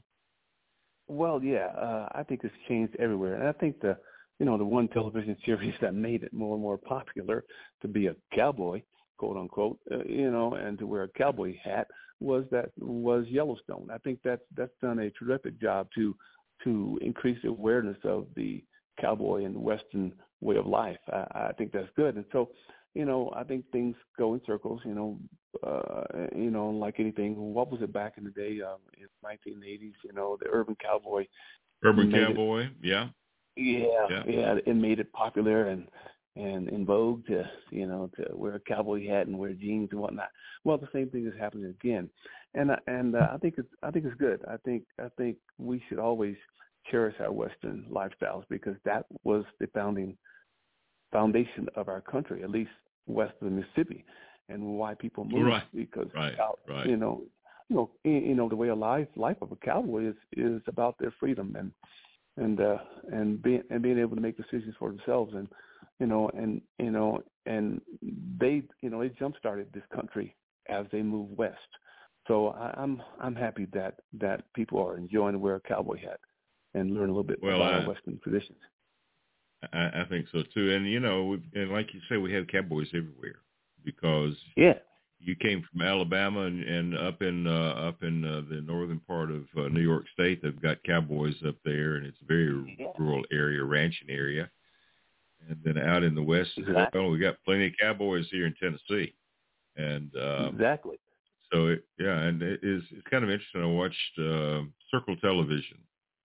Well, yeah, uh, I think it's changed everywhere. And I think the, you know, the one television series that made it more and more popular to be a cowboy, quote unquote, uh, you know, and to wear a cowboy hat was that was Yellowstone. I think that's that's done a terrific job to to increase the awareness of the cowboy and the Western way of life. I, I think that's good. And so, you know, I think things go in circles, you know, uh, you know, like anything. What was it back in the day um, in the nineteen eighties, you know, the urban cowboy. Urban cowboy, it, yeah. Yeah, yeah. Yeah, it made it popular and, and in vogue to, you know, to wear a cowboy hat and wear jeans and whatnot. Well, the same thing is happening again. And, and uh, I think it's, I think it's good. I think, I think we should always cherish our Western lifestyles because that was the founding foundation of our country, at least west of the Mississippi, and why people moved right. because right. Right. you know, you know, you know the way of life life of a cowboy is is about their freedom and and uh, and being and being able to make decisions for themselves and you know and you know and they you know they jump started this country as they move west. So I, I'm I'm happy that that people are enjoying to wear a cowboy hat and learn a little bit well, about I, our Western traditions. I, I think so too, and you know, and like you say, we have cowboys everywhere because yeah, you came from Alabama and, and up in uh, up in uh, the northern part of uh, New York State. They've got cowboys up there, and it's a very yeah. rural area, ranching area. And then out in the west as exactly. well, we got plenty of cowboys here in Tennessee. And um, exactly. So it, yeah, and it is it's kind of interesting. I watched uh, Circle Television.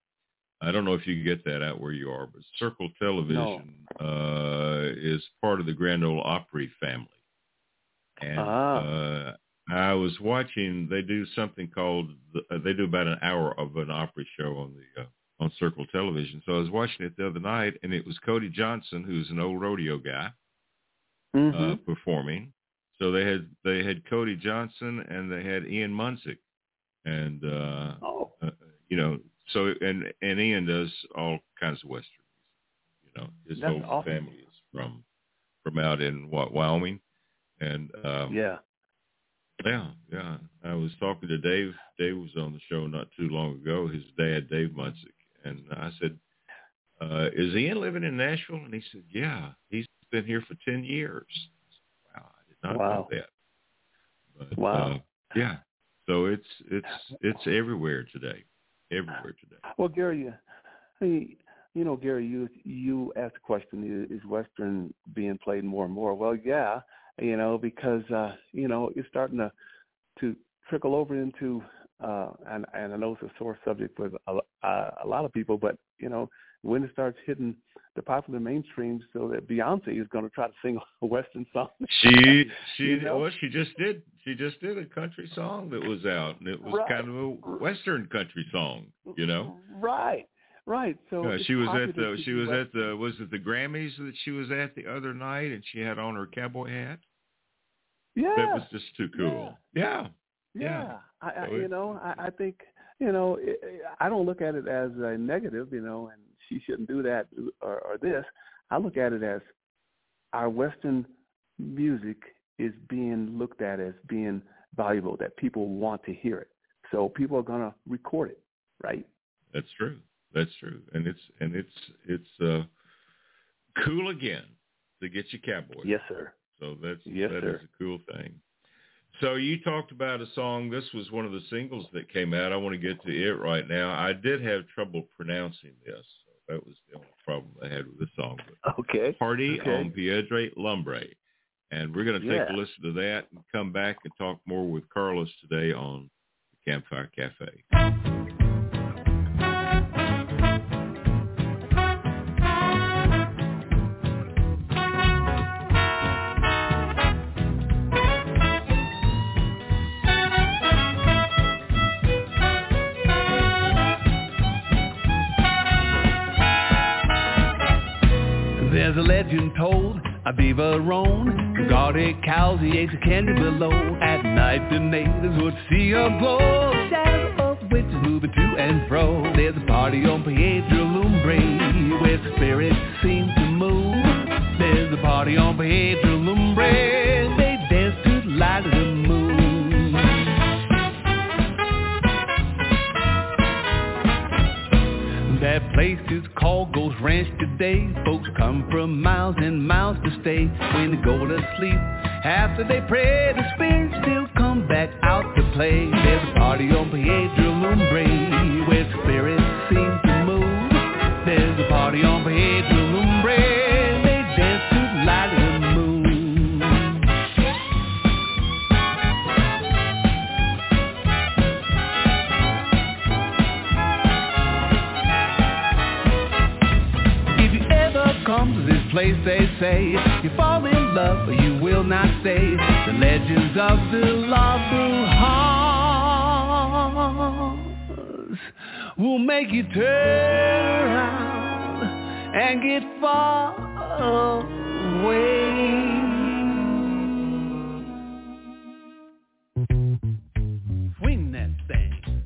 I don't know if you can get that out where you are, but Circle Television no. uh, is part of the Grand Ole Opry family. And ah. uh, I was watching. They do something called. Uh, they do about an hour of an Opry show on the uh, on Circle Television. So I was watching it the other night, and it was Cody Johnson, who's an old rodeo guy, mm-hmm. uh, performing. So they had they had Cody Johnson and they had Ian Munsick, and uh, oh. uh, you know. So and and Ian does all kinds of Western music. You know, his That's whole awesome. family is from from out in what Wyoming, and um, yeah, Yeah, yeah. I was talking to Dave. Dave was on the show not too long ago. His dad, Dave Munsick, and I said, uh, "Is Ian living in Nashville?" And he said, "Yeah, he's been here for ten years." I said, wow, I did not Wow. know that. But, wow. Uh, yeah. So it's it's it's everywhere today. Everywhere today. Well, Gary, you, hey, you know, Gary, you you asked the question: is Western being played more and more? Well, yeah, you know, because uh, you know it's starting to to trickle over into, uh, and and I know it's a sore subject for a, a, a lot of people, but you know, when it starts hitting the popular mainstream, so that Beyonce is going to try to sing a Western song. She she You know? well she just did she just did a country song that was out, and it was Right. kind of a Western country song, you know. Right, right. So Yeah, it's she was at popular the to she do was Western. at the was it the Grammys that she was at the other night, and she had on her cowboy hat. Yeah, That was just too cool. Yeah, yeah. yeah. I, I, So you it- know, I, I think you know, it, I don't look at it as a negative, you know, and she shouldn't do that or, or this. I look at it as our Western music is being looked at as being valuable, that people want to hear it. So people are going to record it, right? That's true. That's true, and it's and it's it's uh, cool again to get your cowboy. Yes, sir. So that's Yes, that sir. is a cool thing. So you talked about a song. This was one of the singles that came out. I want to get to it right now. I did have trouble pronouncing this. So that was the only problem I had with the song. But Okay. Party okay. on Piedra Lumbre. And we're going to take Yeah. a listen to that and come back and talk more with Carlos today on the Campfire Cafe. There's a legend told, a beaver roamed, who guarded cows, he ate the candy below. At night the natives would see a glow, shadows of witches moving to and fro. There's a party on Piedra Lumbre, where spirits seem to move. There's a party on Piedra Lumbre, they dance to the light of the moon. That place is called Ghost Ranch today. Folks come from miles and miles to stay. When they go to sleep, after they pray, the spirits still come back out to play. There's a party on Piedra Lumbre, where spirits seem to move. There's a party on Piedra Lumbre, they dance to the light of the moon. Come to this place, they say, you fall in love, but you will not stay. The legends of the lost hearts will make you turn around and get far away. Swing that thing.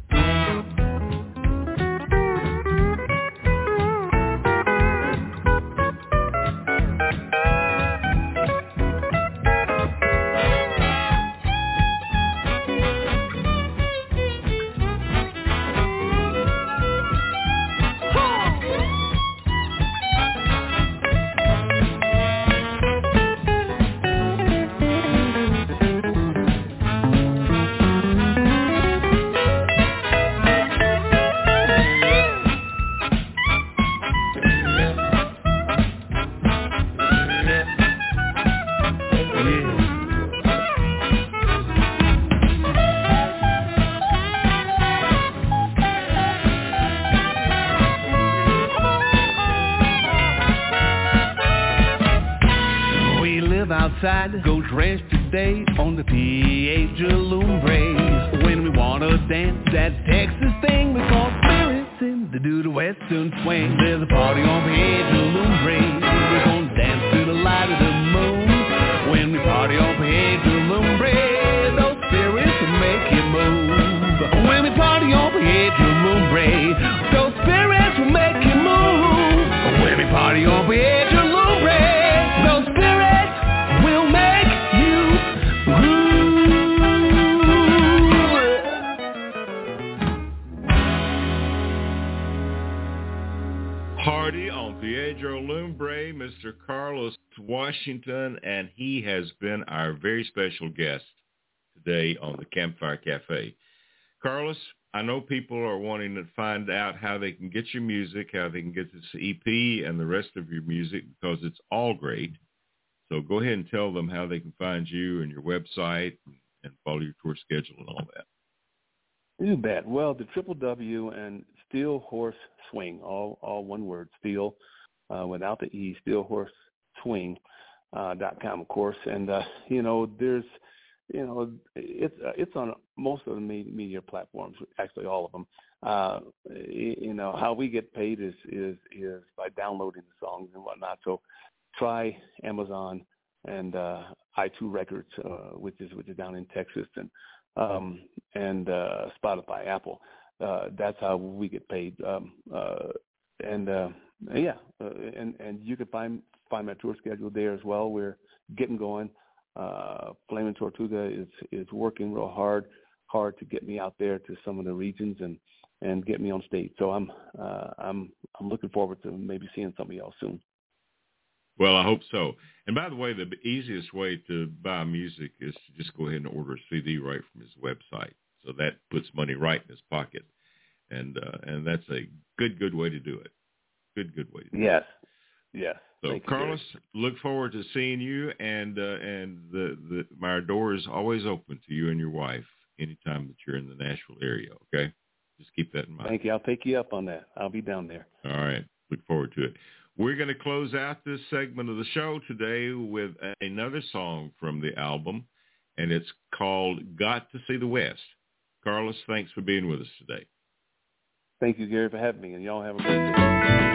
Outside Ghost Ranch today on the Piedra Lumbre. When we wanna dance that Texas thing, we call spirits in to do the Western swing. There's a party on Piedra Lumbre, we're gonna dance to the light of the moon. When we party on Piedra Lumbre, those spirits will make you move. When we party on Piedra Lumbre, those spirits will make you move. When we party on Piedra Lumbre, those spirits will make you groove. Mister Carlos Washington, and he has been our very special guest today on the Campfire Cafe. Carlos, I know people are wanting to find out how they can get your music, how they can get this E P and the rest of your music, because it's all great. So go ahead and tell them how they can find you and your website and follow your tour schedule and all that. You bet. Well, the triple W and Steel Horse Swing, all all one word, Steel, uh, without the E, Steel Horse Swing uh, dot com, of course. And uh, you know, there's, you know, it's uh, it's on most of the media platforms, actually all of them. Uh, you know, how we get paid is is is by downloading the songs and whatnot. So try Amazon and uh, i two Records, uh, which is which is down in Texas, and um, and uh, Spotify, Apple. Uh, that's how we get paid. Um, uh, and uh, yeah, uh, and and you can find find my tour schedule there as well. We're getting going. Uh, Flaming Tortuga is is working real hard hard to get me out there to some of the regions and, and get me on stage. So I'm uh, I'm I'm looking forward to maybe seeing some of y'all soon. Well, I hope so. And by the way, the easiest way to buy music is to just go ahead and order a C D right from his website. So that puts money right in his pocket, and uh, and that's a good good way to do it. Good good way to do yes. it. Yes. So Thank Carlos, you, look forward to seeing you, and uh, and the the my door is always open to you and your wife anytime that you're in the Nashville area. Okay, just keep that in mind. Thank you. I'll take you up on that. I'll be down there. All right. Look forward to it. We're going to close out this segment of the show today with another song from the album, and it's called Got to See the West. Carlos, thanks for being with us today. Thank you, Gary, for having me, and y'all have a great day.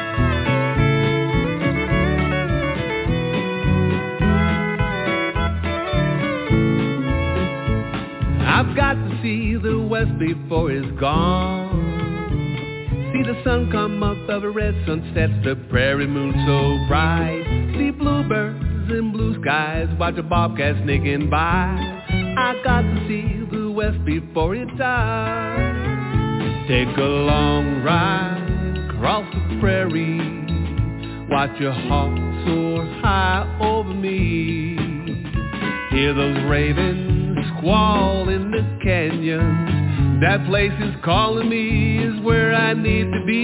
I've got to see the West before it's gone. See the sun come up of a red sunset, the prairie moon so bright. See bluebirds in blue skies, watch a bobcat sneaking by. I got to see the West before it dies. Take a long ride across the prairie, watch a hawk soar high over me. Hear those ravens squall in the canyons. That place is calling me, is where I need to be.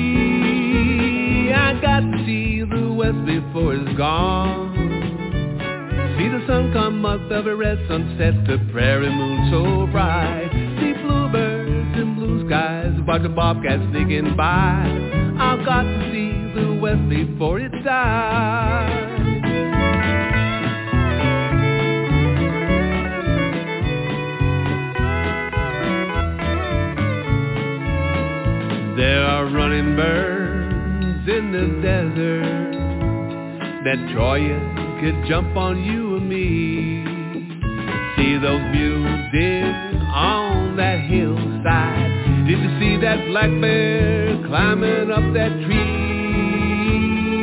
I got to see the West before it's gone. See the sun come up of a red sunset, the prairie moon so bright. See bluebirds in blue skies, watch a bobcat sneaking by. I've got to see the West before it dies. There are running birds in the desert that joy you could jump on you and me. See those mule deer on that hillside. Did you see that black bear climbing up that tree?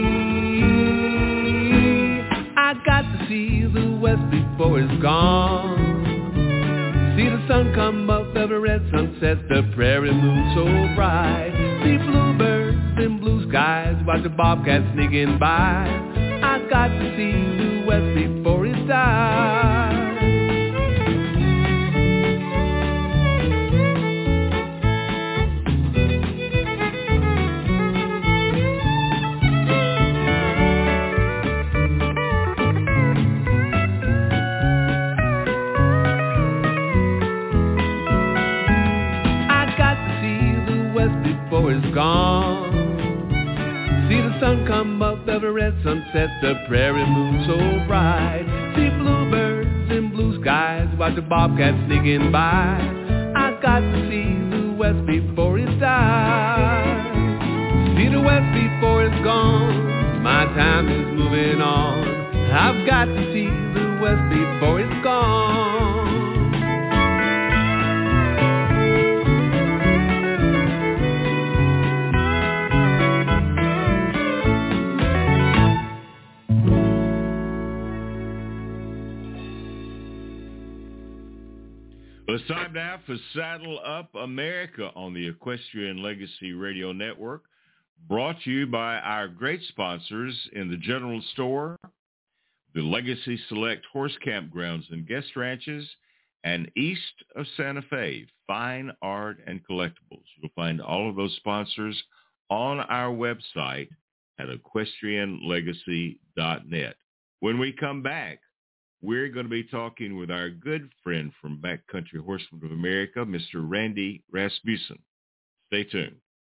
I got to see the West before it's gone. See the sun come up of a red sunset, the prairie moon so bright. See bluebirds in blue skies, watch a bobcat sneaking by. I got to see the West before it dies. Is gone. See the sun come up of a red sunset, the prairie moon so bright. See bluebirds in blue skies, watch a bobcat sneaking by. I got to see the West before it dies. See the West before it's gone. My time is moving on. I've got to see the West before it's gone. Well, it's time now for Saddle Up America on the Equestrian Legacy Radio Network, brought to you by our great sponsors in the General Store, the Legacy Select Horse Campgrounds and Guest Ranches, and east of Santa Fe, Fine Art and Collectibles. You'll find all of those sponsors on our website at equestrian legacy dot net. When we come back, we're going to be talking with our good friend from Backcountry Horsemen of America, Mister Randy Rasmussen. Stay tuned.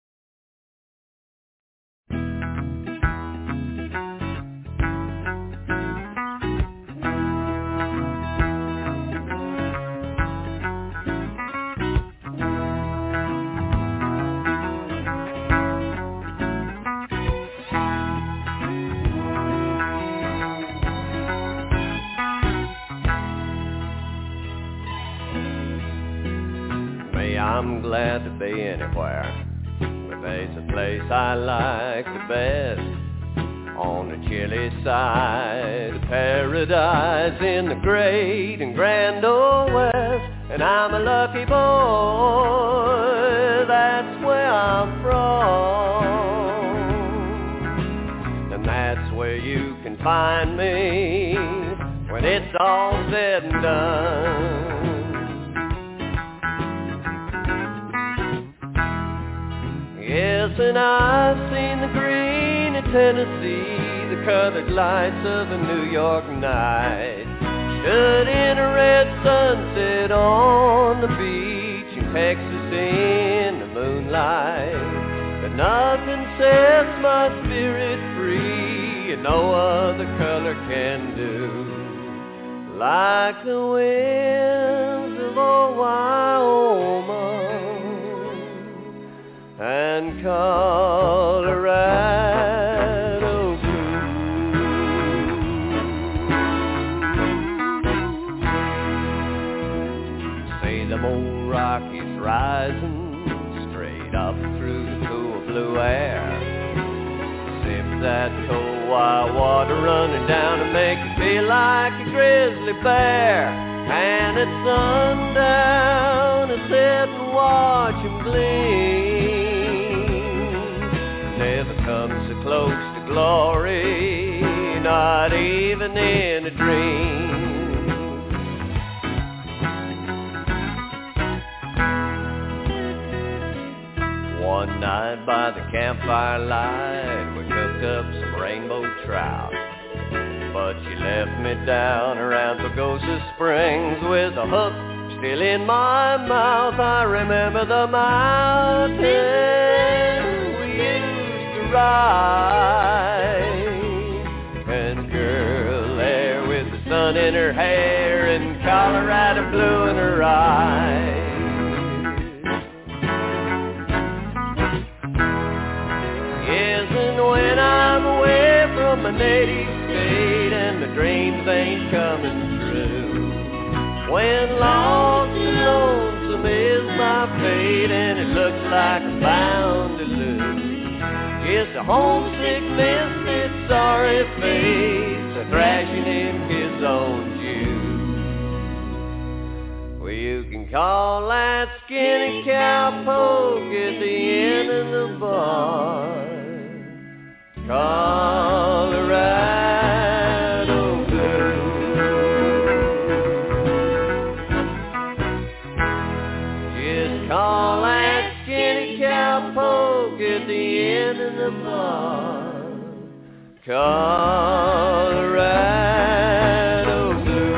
I'm glad to be anywhere, but there's a place I like the best, on the chilly side of paradise in the great and grand old West. And I'm a lucky boy, that's where I'm from, and that's where you can find me when it's all said and done. Yes, and I've seen the green of Tennessee, the colored lights of a New York night, stood in a red sunset on the beach in Texas in the moonlight. But nothing sets my spirit free, and no other color can do, like the winds of old Wyoming and Colorado blue. Say them old Rockies rising straight up through the cool blue air, sip that cold wild water running down and make you feel like a grizzly bear. And at sundown I sit and watch 'em gleam, never come so close to glory, not even in a dream. One night by the campfire light, we cooked up some rainbow trout, but she left me down around Pagosa Springs with a hook still in my mouth. I remember the mountain we used to ride, and girl there with the sun in her hair and Colorado blue in her eyes. Yes, and when I'm away from my native state and the dreams ain't coming true, when lost and lonesome is my fate and it looks like I'm bound to lose, just a homesick, misfit, sorry face, a thrashing in his own shoes. Well, you can call that skinny cowpoke at the end of the bar Colorado blue. Just call that skinny cowpoke at the end of the bar Colorado blue.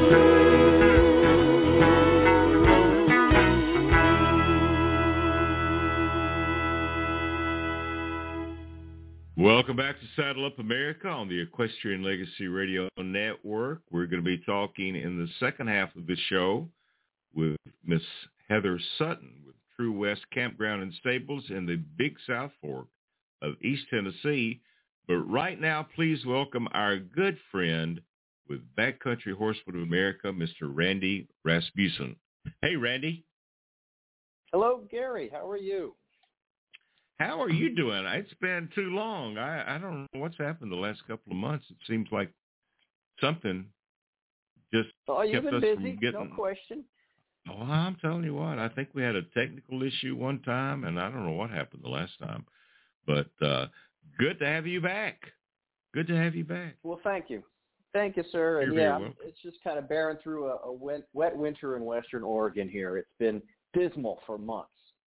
Welcome back to Saddle Up America on the Equestrian Legacy Radio Network. We're going to be talking in the second half of the show with Miss Heather Sutton with True West Campground and Stables in the Big South Fork of East Tennessee. But right now, please welcome our good friend with Backcountry Horsemen of America, Mister Randy Rasmussen. Hey, Randy. Hello, Gary. How are you? How are you doing? It's been too long. I, I don't know what's happened the last couple of months. It seems like something just oh, you've kept been us busy, from getting... no question. Oh, I'm telling you what, I think we had a technical issue one time, and I don't know what happened the last time. But uh, good to have you back. Good to have you back. Well, thank you. Thank you, sir. And You're yeah, very welcome. it's just kind of bearing through a, a wet, wet winter in Western Oregon here. It's been dismal for months.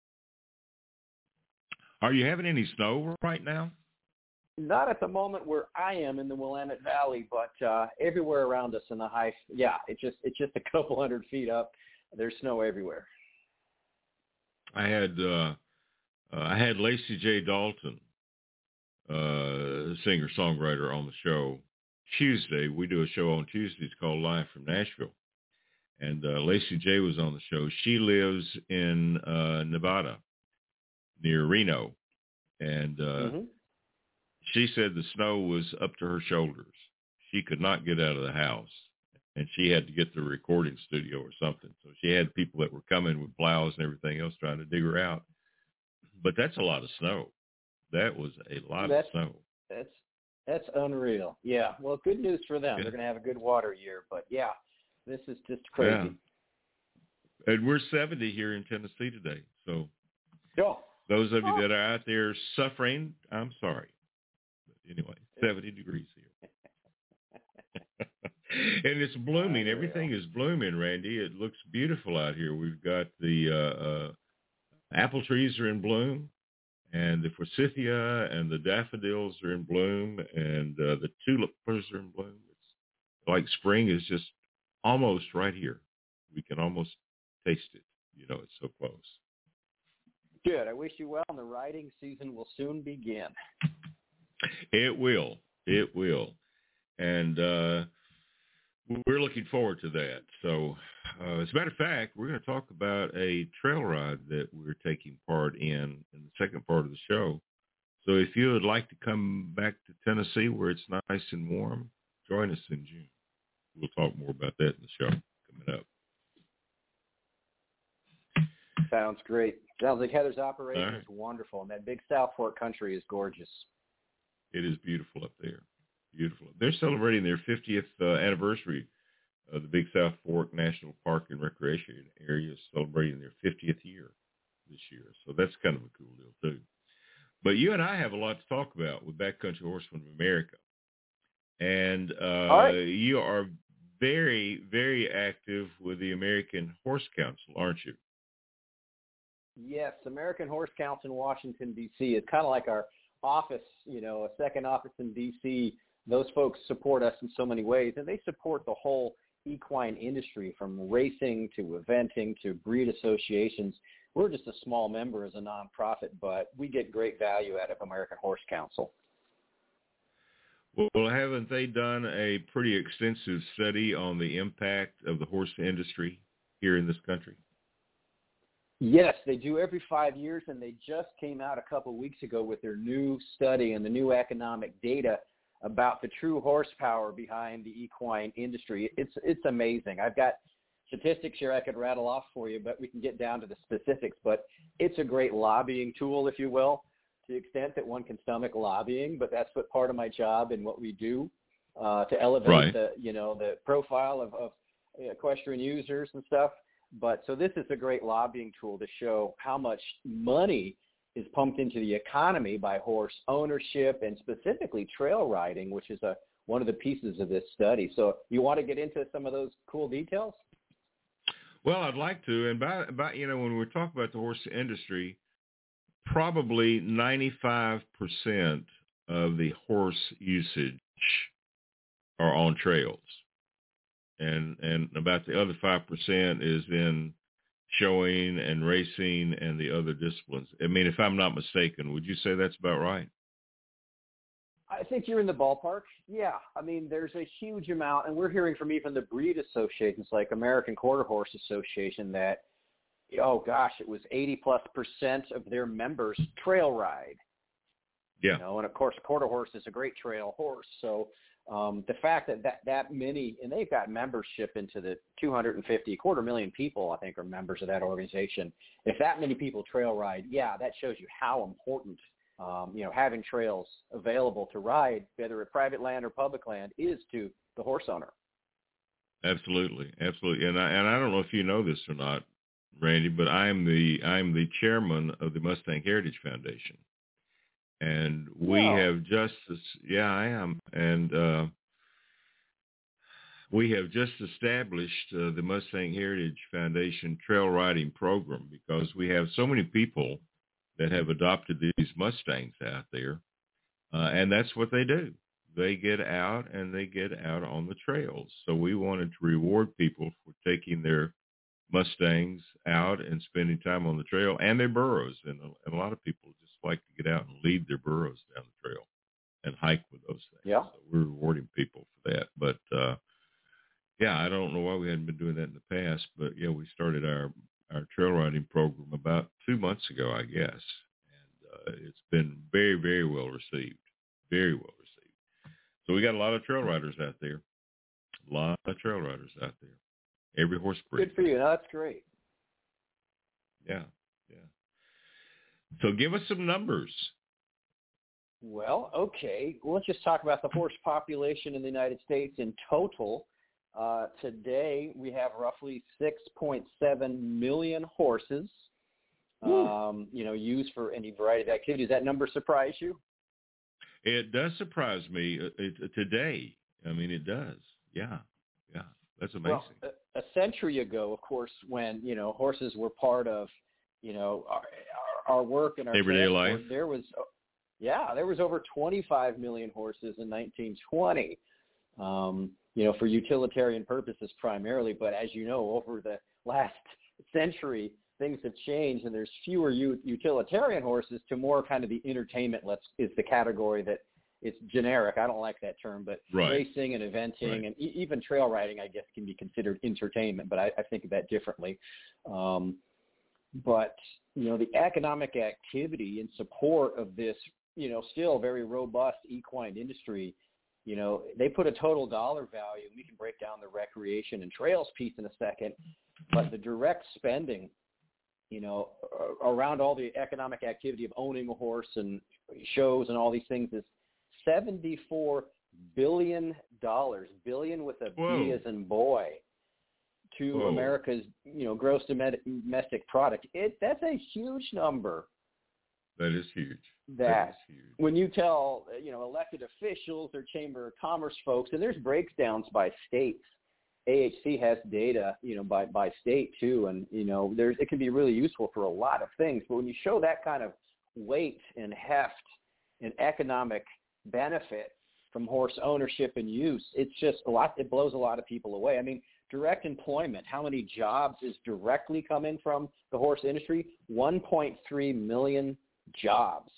Are you having any snow right now? Not at the moment where I am in the Willamette Valley, but uh, everywhere around us in the high, yeah, it's just it's just a couple hundred feet up. There's snow everywhere. I had uh, uh, I had Lacey J. Dalton, uh, singer songwriter, on the show Tuesday. We do a show on Tuesdays called Live from Nashville, and uh, Lacey J. was on the show. She lives in uh, Nevada, near Reno, and uh, Mm-hmm. she said the snow was up to her shoulders. She could not get out of the house, and she had to get to the recording studio or something. So she had people that were coming with plows and everything else trying to dig her out. But that's a lot of snow. That was a lot That's, of snow. That's that's unreal. Yeah. Well, good news for them. Yeah. They're going to have a good water year. But yeah, this is just crazy. Yeah. And we're seventy here in Tennessee today. So Oh. those of you Oh. that are out there suffering, I'm sorry. But anyway, seventy degrees here. And it's blooming. Unreal. Everything is blooming, Randy. It looks beautiful out here. We've got the uh, uh, apple trees are in bloom, and the forsythia and the daffodils are in bloom, and uh, the tulips are in bloom. It's like spring is just almost right here. We can almost taste it. You know, it's so close. Good. I wish you well, and the riding season will soon begin. It will. It will. And uh, we're looking forward to that. So, uh, as a matter of fact, we're going to talk about a trail ride that we're taking part in in the second part of the show. So if you would like to come back to Tennessee where it's nice and warm, join us in June. We'll talk more about that in the show coming up. Sounds great. Sounds like Heather's operation All right. is wonderful, and that big South Fork country is gorgeous. It is beautiful up there. Beautiful. They're celebrating their fiftieth uh, anniversary of the Big South Fork National Park and Recreation Area, is celebrating their fiftieth year this year. So that's kind of a cool deal, too. But you and I have a lot to talk about with Backcountry Horsemen of America. And uh, right. you are very, very active with the American Horse Council, aren't you? Yes, American Horse Council in Washington, D C is kind of like our office, you know, a second office in D C. Those folks support us in so many ways, and they support the whole equine industry from racing to eventing to breed associations. We're just a small member as a nonprofit, but we get great value out of American Horse Council. Well, haven't they done a pretty extensive study on the impact of the horse industry here in this country? Yes, they do every five years, and they just came out a couple of weeks ago with their new study and the new economic data about the true horsepower behind the equine industry. It's it's amazing. I've got statistics here I could rattle off for you, but we can get down to the specifics. But it's a great lobbying tool, if you will, to the extent that one can stomach lobbying. But that's what part of my job and what we do uh, to elevate right. the you know the profile of, of equestrian users and stuff. But so this is a great lobbying tool to show how much money is pumped into the economy by horse ownership and specifically trail riding, which is a one of the pieces of this study. So you want to get into some of those cool details? Well, I'd like to. And by, by you know, when we talk about the horse industry, probably ninety-five percent of the horse usage are on trails. And and about the other five percent is in showing and racing and the other disciplines. I mean, if I'm not mistaken, would you say that's about right? I think you're in the ballpark. Yeah. I mean, there's a huge amount, and we're hearing from even the breed associations like American Quarter Horse Association that, oh gosh, it was eighty plus percent of their members trail ride. Yeah. You know, and of course, quarter horse is a great trail horse. So um, the fact that, that that many, and they've got membership into the two hundred fifty, quarter million people, I think, are members of that organization. If that many people trail ride, yeah, that shows you how important, um, you know, having trails available to ride, whether it's private land or public land, is to the horse owner. Absolutely, absolutely. And I and I don't know if you know this or not, Randy, but I am the I am the chairman of the Mustang Heritage Foundation. And we No. have just, yeah, I am. And uh, we have just established uh, the Mustang Heritage Foundation trail riding program because we have so many people that have adopted these Mustangs out there. Uh, and that's what they do. They get out and they get out on the trails. So we wanted to reward people for taking their Mustangs out and spending time on the trail and their burros. And a, and a lot of people just like to get out and lead their burros down the trail and hike with those things. Yeah. So we're rewarding people for that. But, uh, yeah, I don't know why we hadn't been doing that in the past, but, yeah, we started our, our trail riding program about two months ago, I guess. And uh, it's been very, very well received, very well received. So we got a lot of trail riders out there, a lot of trail riders out there. Every horse breed. Good for you. No, that's great. Yeah, yeah. So give us some numbers. Well, okay. Well, let's just talk about the horse population in the United States in total. Uh, today, we have roughly six point seven million horses, um, you know, used for any variety of activities. Does that number surprise you? It does surprise me uh, it, today. I mean, it does. Yeah, yeah. That's amazing. Well, a, a century ago, of course, when, you know, horses were part of, you know, our, our, our work and our everyday transport, life, there was, yeah, there was over twenty-five million horses in nineteen twenty, um, you know, for utilitarian purposes primarily. But as you know, over the last century, things have changed, and there's fewer u- utilitarian horses to more kind of the entertainment. Let's is the category that it's generic. I don't like that term, but right. racing and eventing right. and e- even trail riding, I guess, can be considered entertainment. But I, I think of that differently. Um, but you know, the economic activity in support of this, you know, still very robust equine industry. You know, they put a total dollar value. We can break down the recreation and trails piece in a second, but the direct spending, you know, around all the economic activity of owning a horse and shows and all these things is seventy-four billion dollars, billion with a Whoa. B as in boy, to Whoa. America's, you know, gross domestic product. It that's a huge number. That is huge. That, that is huge. When you tell, you know, elected officials or Chamber of Commerce folks, and there's breakdowns by states. A H C has data, you know, by, by state too, and, you know, there's it can be really useful for a lot of things. But when you show that kind of weight and heft and economic benefit from horse ownership and use, it's just a lot. It blows a lot of people away. I mean, direct employment. How many jobs is directly coming from the horse industry? one point three million jobs.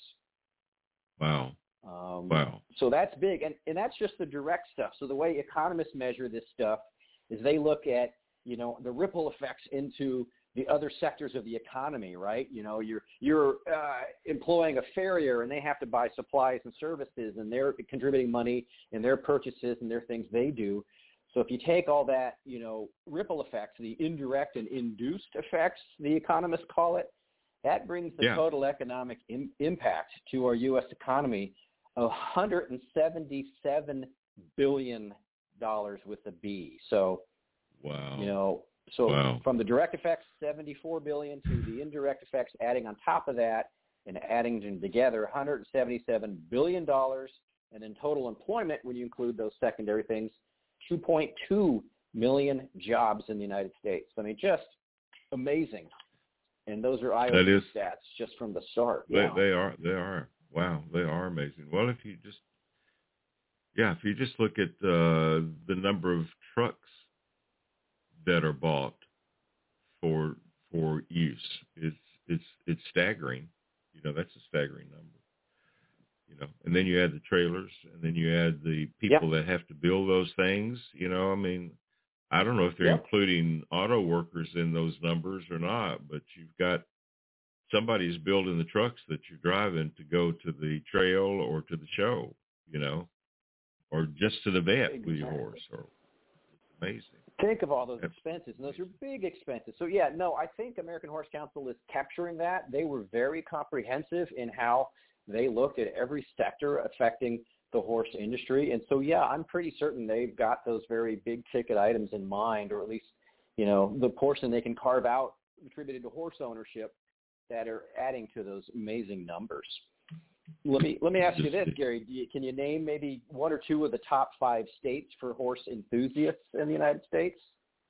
Wow. Um, wow. So that's big. And, and that's just the direct stuff. So the way economists measure this stuff is they look at, you know, the ripple effects into the other sectors of the economy, right? You know, you're, you're uh, employing a farrier and they have to buy supplies and services and they're contributing money in their purchases and their things they do. So if you take all that, you know, ripple effects, the indirect and induced effects, the economists call it, that brings the yeah. total economic im- impact to our U S economy of one hundred seventy-seven billion dollars with a B. So, wow. you know, so wow. from the direct effects, seventy-four billion dollars to the indirect effects, adding on top of that and adding them together, one hundred seventy-seven billion dollars. And in total employment, when you include those secondary things, two point two million jobs in the United States. I mean, just amazing. And those are eye-opening stats just from the start. They, Yeah. they are. They are. Wow. They are amazing. Well, if you just, yeah, if you just look at uh, the number of trucks that are bought for for use, it's it's it's staggering. You know, that's a staggering number. You know, and then you add the trailers, and then you add the people Yep. that have to build those things. You know, I mean, I don't know if they're Yep. including auto workers in those numbers or not, but you've got somebody's building the trucks that you're driving to go to the trail or to the show, you know, or just to the vet Exactly. with your horse. Or it's amazing. Think of all those That's expenses, and those are big expenses. So, yeah, no, I think American Horse Council is capturing that. They were very comprehensive in how they looked at every sector affecting the horse industry. And so, yeah, I'm pretty certain they've got those very big ticket items in mind, or at least, you know, the portion they can carve out attributed to horse ownership that are adding to those amazing numbers. Let me let me ask you Just- this, Gary. Do you, can you name maybe one or two of the top five states for horse enthusiasts in the United States?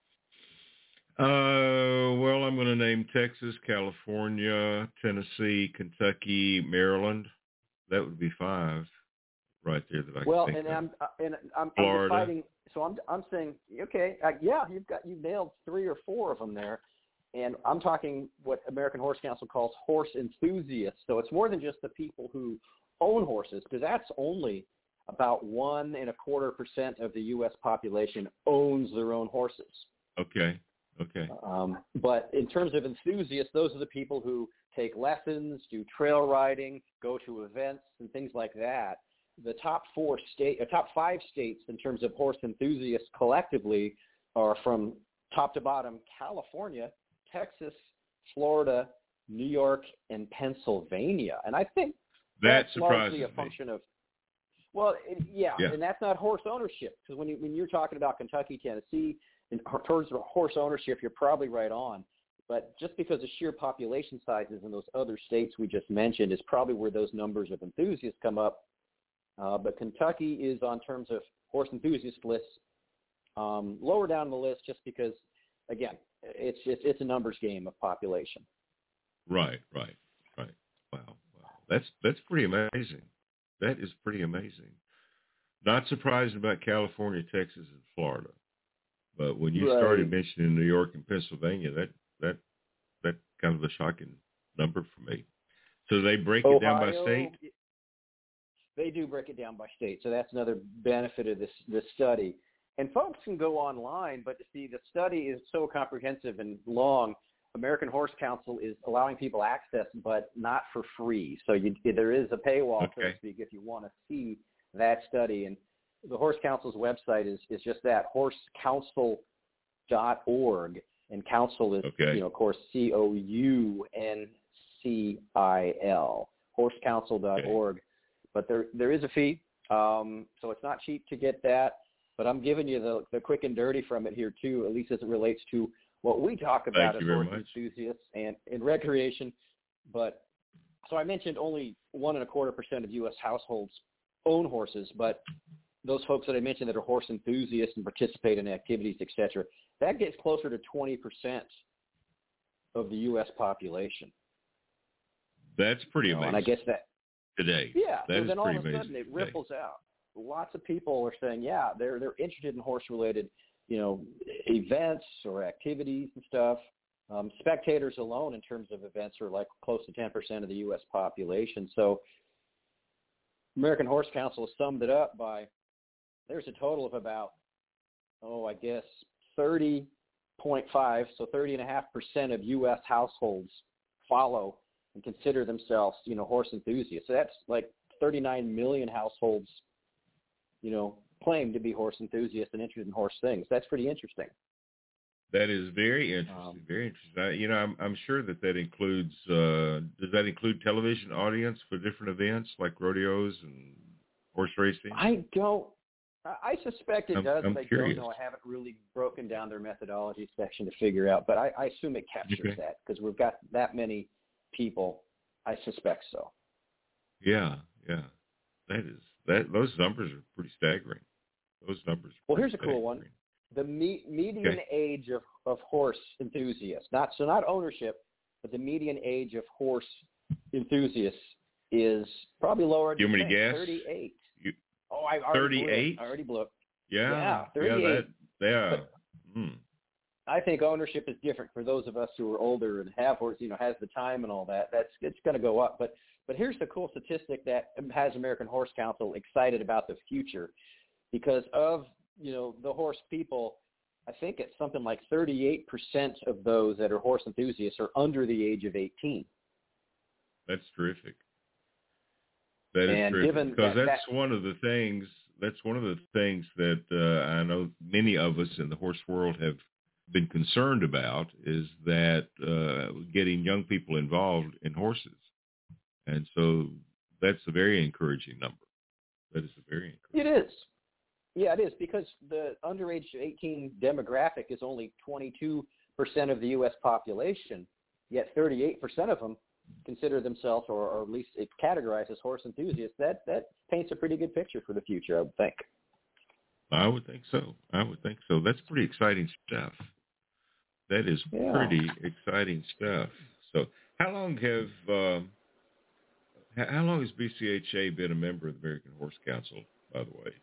Uh, well, I'm going to name Texas, California, Tennessee, Kentucky, Maryland. That would be five right there that I Well, can think and of. I'm uh, and I'm, I'm Florida. deciding. So I'm I'm saying okay, uh, yeah, you've got you've nailed three or four of them there, and I'm talking what American Horse Council calls horse enthusiasts. So it's more than just the people who own horses, because that's only about one and a quarter percent of the U S population owns their own horses. Okay. Okay. Um, but in terms of enthusiasts, those are the people who take lessons, do trail riding, go to events and things like that. The top four state, uh, top five states in terms of horse enthusiasts collectively are from top to bottom: California, Texas, Florida, New York, and Pennsylvania. And I think That that's largely surprises a me. function of, well, it, yeah, Yeah. and that's not horse ownership, because when you, when you're talking about Kentucky, Tennessee, in terms of horse ownership, you're probably right on. But just because of sheer population sizes in those other states we just mentioned is probably where those numbers of enthusiasts come up. Uh, but Kentucky is, on terms of horse enthusiast lists, um, lower down the list just because, again, it's, it's it's a numbers game of population. Right, right, right. Wow, wow. That's that's pretty amazing. That is pretty amazing. Not surprised about California, Texas, and Florida. But when you Right. started mentioning New York and Pennsylvania, that that that kind of a shocking number for me. So they break it down by Ohio, state? They do break it down by state, so that's another benefit of this this study. And folks can go online, but see, the study is so comprehensive and long. American Horse Council is allowing people access, but not for free. So you, there is a paywall, so Okay. to speak, if you want to see that study. And the Horse Council's website is, is just that, horse council dot org. And council is, Okay. you know, of course, C O U N C I L, horse council dot org. But there there is a fee, um, so it's not cheap to get that. But I'm giving you the, the quick and dirty from it here, too, at least as it relates to what we talk about Thank as you very horse much. enthusiasts and in recreation. But so I mentioned only one and a quarter percent of U S households own horses, but those folks that I mentioned that are horse enthusiasts and participate in activities, et cetera, that gets closer to twenty percent of the U S population. That's pretty You know, amazing. and I guess that, today. yeah, That so is then all pretty of a amazing sudden it today. ripples out. Lots of people are saying, yeah, they're they're interested in horse-related, you know, events or activities and stuff. Um, spectators alone, in terms of events, are like close to ten percent of the U S population. So American Horse Council has summed it up by there's a total of about, oh, I guess thirty point five, so thirty and a half percent of U S households follow and consider themselves, you know, horse enthusiasts. So that's like thirty-nine million households, you know, claim to be horse enthusiasts and interested in horse things. That's pretty interesting. That is very interesting. Um, very interesting. I, you know, I'm, I'm sure that that includes. Uh, does that include television audience for different events like rodeos and horse racing? I don't. I suspect it I'm- does, I'm but I curious. don't know. I haven't really broken down their methodology section to figure out, but I, I assume it captures Okay. that because we've got that many people. I suspect so. Yeah, yeah. That is that. Those numbers are pretty staggering. Those numbers. Are Well, pretty here's a cool one. staggering. The me- median Okay. age of, of horse enthusiasts, not so not ownership, but the median age of horse enthusiasts is probably lower than You want me to guess? thirty-eight. You- Oh, I already thirty-eight? blew it. I already blew it. Yeah, Yeah, yeah. thirty-eight. That, yeah. But- Hmm. I think ownership is different for those of us who are older and have horses, you know, has the time and all that. That's it's going to go up. But but here's the cool statistic that has American Horse Council excited about the future, because of you know the horse people. I think it's something like thirty-eight percent of those that are horse enthusiasts are under the age of eighteen. That's terrific. That is And terrific given because that- that's that- one of the things. That's one of the things that uh, I know many of us in the horse world have been concerned about is that uh, getting young people involved in horses, and so that's a very encouraging number. That is a very encouraging. It is. Yeah, it is, because the underage eighteen demographic is only twenty-two percent of the U S population, yet thirty-eight percent of them consider themselves or, or at least categorize as horse enthusiasts, that, that paints a pretty good picture for the future, I would think. I would think so. I would think so. That's pretty exciting stuff. That is yeah. pretty exciting stuff. So how long have, um, how long has B C H A been a member of the American Horse Council, by the way?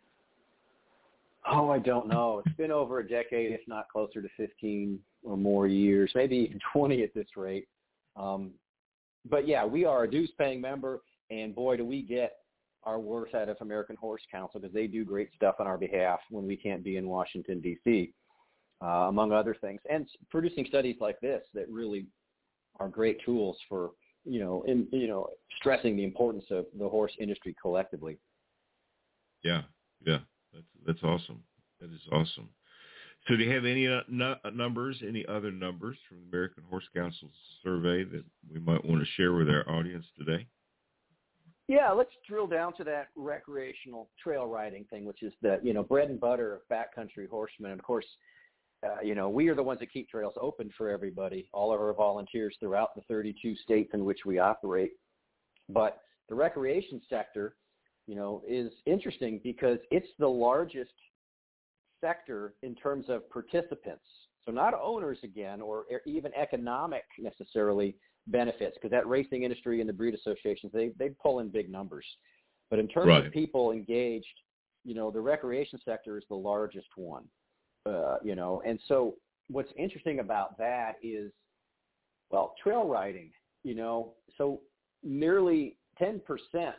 Oh, I don't know. It's been over a decade, if not closer to fifteen or more years, maybe even twenty at this rate. Um, but, yeah, we are a dues-paying member, and, boy, do we get our worth out of American Horse Council because they do great stuff on our behalf when we can't be in Washington, D C, uh, among other things. And producing studies like this that really are great tools for, you know, in, you know, stressing the importance of the horse industry collectively. Yeah, yeah. That's that's awesome. That is awesome. So do you have any uh, n- numbers, any other numbers from the American Horse Council survey that we might want to share with our audience today? Yeah, let's drill down to that recreational trail riding thing, which is the, you know, bread and butter of backcountry horsemen. And, of course, uh, you know, we are the ones that keep trails open for everybody, all of our volunteers throughout the thirty-two states in which we operate. But the recreation sector, you know, is interesting because it's the largest sector in terms of participants. So not owners again, or even economic necessarily benefits, because that racing industry and the breed associations, they, they pull in big numbers. But in terms right. of people engaged, you know, the recreation sector is the largest one, uh, you know. And so what's interesting about that is, well, trail riding, you know, so nearly ten percent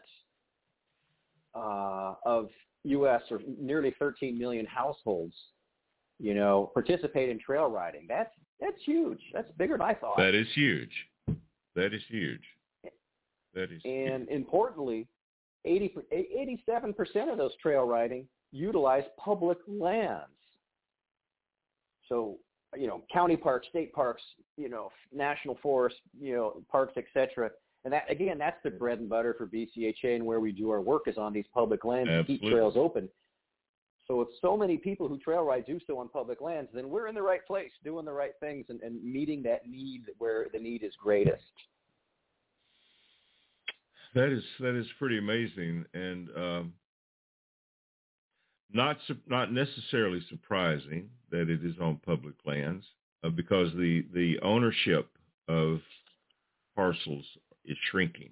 Uh, of U S or nearly thirteen million households, you know, participate in trail riding. That's that's huge. That's bigger than I thought. That is huge. That is huge. That is and huge. importantly, eighty, eighty-seven percent of those trail riding utilize public lands. So, you know, county parks, state parks, you know, national forests, you know, parks, et cetera. And that, again, that's the bread and butter for B C H A, and where we do our work is on these public lands Absolutely. to keep trails open. So if so many people who trail ride do so on public lands, then we're in the right place, doing the right things, and, and meeting that need where the need is greatest. That is that is pretty amazing, and um, not not necessarily surprising that it is on public lands, uh, because the the ownership of parcels is shrinking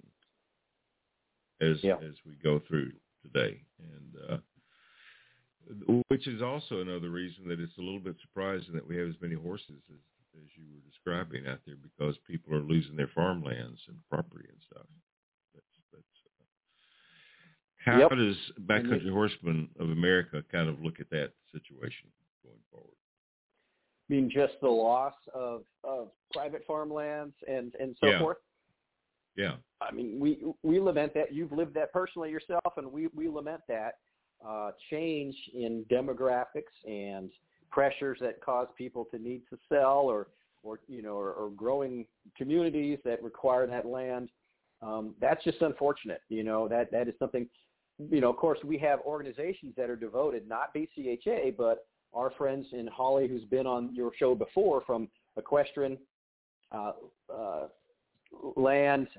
as yeah. as we go through today, and uh, which is also another reason that it's a little bit surprising that we have as many horses as, as you were describing out there, because people are losing their farmlands and property and stuff. That's, that's, uh, how yep. does Backcountry Horsemen of America kind of look at that situation going forward? I mean, just the loss of, of private farmlands and, and so yeah. forth? Yeah. I mean, we we lament that. You've lived that personally yourself, and we, we lament that uh, change in demographics and pressures that cause people to need to sell, or, or you know, or, or growing communities that require that land. Um, that's just unfortunate. You know, that that is something, you know, of course, we have organizations that are devoted, not B C H A, but our friends in Holly, who's been on your show before, from Equestrian uh, uh, Land,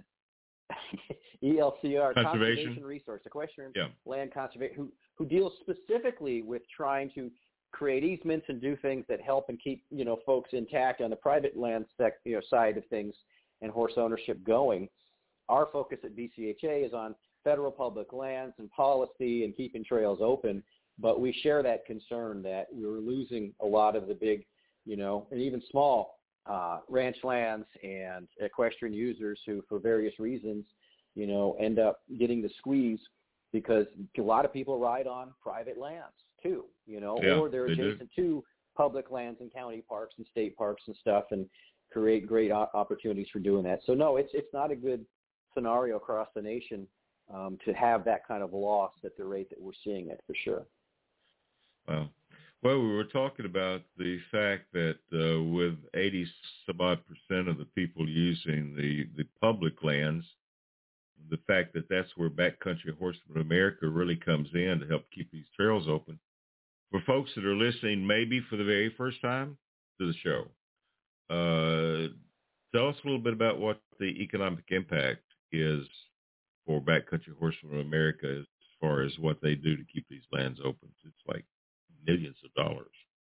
E L C R, Conservation, Conservation Resource, Equestrian yeah. Land Conservation, who, who deals specifically with trying to create easements and do things that help and keep, you know, folks intact on the private land sec, you know, side of things and horse ownership going. Our focus at B C H A is on federal public lands and policy and keeping trails open, but we share that concern that we're losing a lot of the big, you know, and even small uh, ranch lands and equestrian users who, for various reasons, you know, end up getting the squeeze because a lot of people ride on private lands too, you know, yeah, or they're they adjacent do. to public lands and county parks and state parks and stuff, and create great opportunities for doing that. So no, it's it's not a good scenario across the nation um, to have that kind of loss at the rate that we're seeing it, for sure. Wow. Well, we were talking about the fact that uh, with eighty some odd percent of the people using the, the public lands, the fact that that's where Backcountry Horsemen of America really comes in to help keep these trails open. For folks that are listening maybe for the very first time to the show, uh, tell us a little bit about what the economic impact is for Backcountry Horsemen of America as far as what they do to keep these lands open. It's like millions of dollars.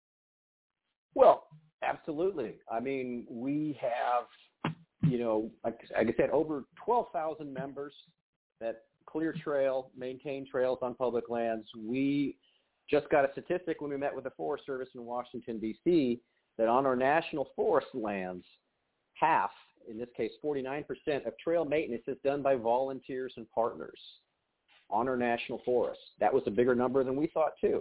Well, absolutely. I mean, we have, you know, like, like I said, over twelve thousand members that clear trail, maintain trails on public lands. We just got a statistic when we met with the Forest Service in Washington, D C, that on our national forest lands, half, in this case forty-nine percent of trail maintenance is done by volunteers and partners on our national forests. That was a bigger number than we thought too.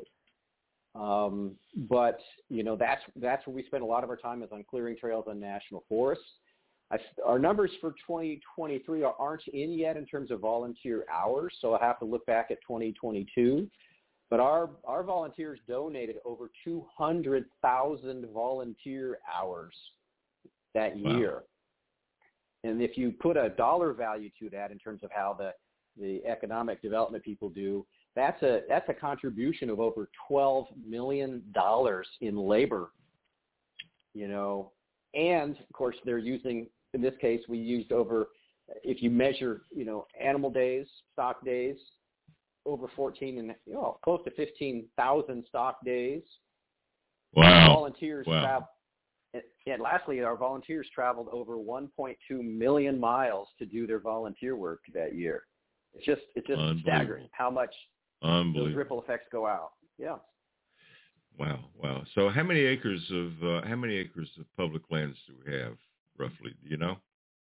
Um, but, you know, that's that's where we spend a lot of our time is on clearing trails on national forests. I, our numbers for twenty twenty-three are, aren't in yet in terms of volunteer hours, so I have to look back at twenty twenty-two. But our, our volunteers donated over two hundred thousand volunteer hours that year. Wow. And if you put a dollar value to that in terms of how the, the economic development people do, that's a that's a contribution of over twelve million dollars in labor, you know. And, of course, they're using, in this case, we used over, if you measure, you know, animal days, stock days, over fourteen and, you know, close to fifteen thousand stock days. Wow. Volunteers wow. travel. And lastly, our volunteers traveled over one point two million miles to do their volunteer work that year. It's just it's just staggering how much those ripple effects go out. Yeah. Wow, wow. So how many acres of uh, how many acres of public lands do we have roughly? Do you know?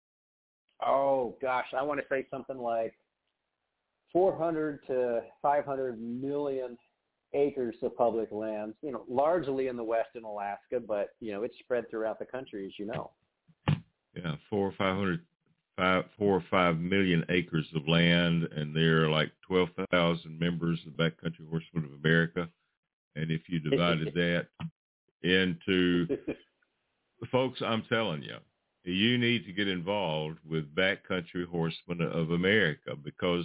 Oh gosh, I want to say something like four hundred to five hundred million acres of public lands, you know, largely in the western Alaska, but, you know, it's spread throughout the country, as you know. Yeah, four or five hundred, five, four or five million acres of land, and there are like twelve thousand members of the Backcountry Horsemen of America. And if you divided that into, folks, I'm telling you, you need to get involved with Backcountry Horsemen of America because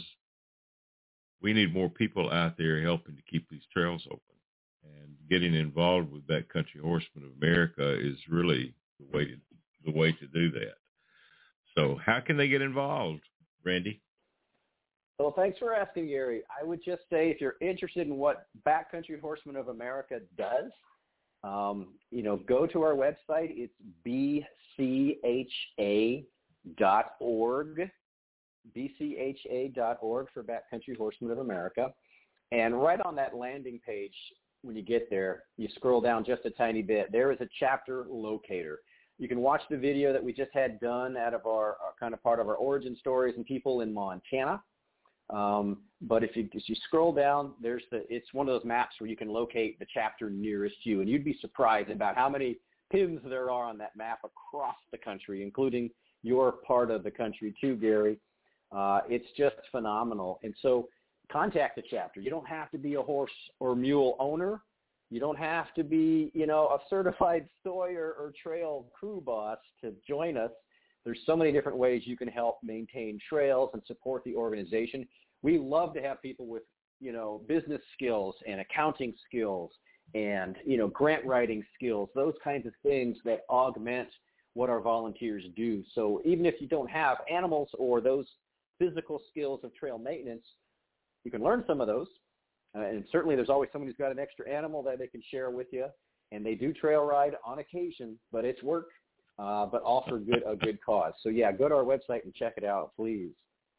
we need more people out there helping to keep these trails open. And getting involved with Backcountry Horsemen of America is really the way to the way to do that. So how can they get involved, Randy? Well, thanks for asking, Gary. I would just say if you're interested in what Backcountry Horsemen of America does, um, you know, go to our website. It's b c h a dot org. b c h a dot org for Backcountry Horsemen of America. And right on that landing page, when you get there, you scroll down just a tiny bit. There is a chapter locator. You can watch the video that we just had done out of our, our kind of part of our origin stories and people in Montana. Um, but if you, if you scroll down, there's the, it's one of those maps where you can locate the chapter nearest you. And you'd be surprised about how many pins there are on that map across the country, including your part of the country too, Gary. Uh, it's just phenomenal. And so contact the chapter. You don't have to be a horse or mule owner. You don't have to be, you know, a certified soy or, or trail crew boss to join us. There's so many different ways you can help maintain trails and support the organization. We love to have people with, you know, business skills and accounting skills and, you know, grant writing skills, those kinds of things that augment what our volunteers do. So even if you don't have animals or those physical skills of trail maintenance, you can learn some of those. Uh, and certainly there's always someone who's got an extra animal that they can share with you. And they do trail ride on occasion, but it's work, uh, but all for good, a good cause. So, yeah, go to our website and check it out, please.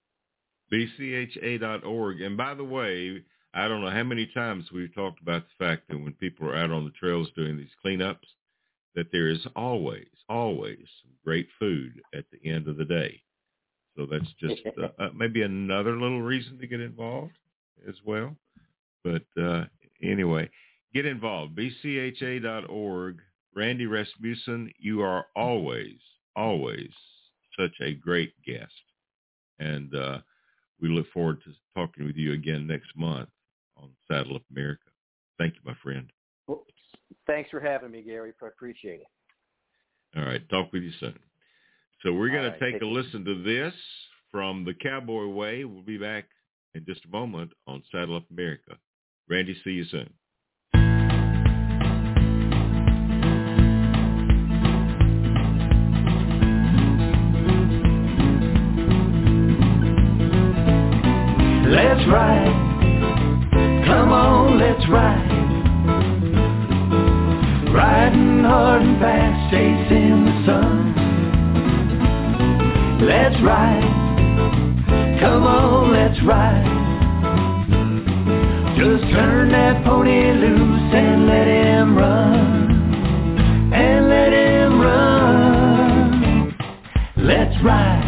b c h a dot org. And by the way, I don't know how many times we've talked about the fact that when people are out on the trails doing these cleanups, that there is always, always some great food at the end of the day. So that's just uh, uh, maybe another little reason to get involved as well. But uh, anyway, get involved. b c h a dot org. Randy Rasmussen, you are always, always such a great guest. And uh, we look forward to talking with you again next month on Saddle Up America. Thank you, my friend. Well, thanks for having me, Gary. I appreciate it. All right. Talk with you soon. So we're going right, to take a listen to this from the Cowboy Way. We'll be back in just a moment on Saddle Up America. Randy, see you soon. let's ride. Come on, let's ride. Riding hard and fast, chasing the sun. Let's ride. Come on, let's ride. Just turn that pony loose and let him run. And let him run. Let's ride.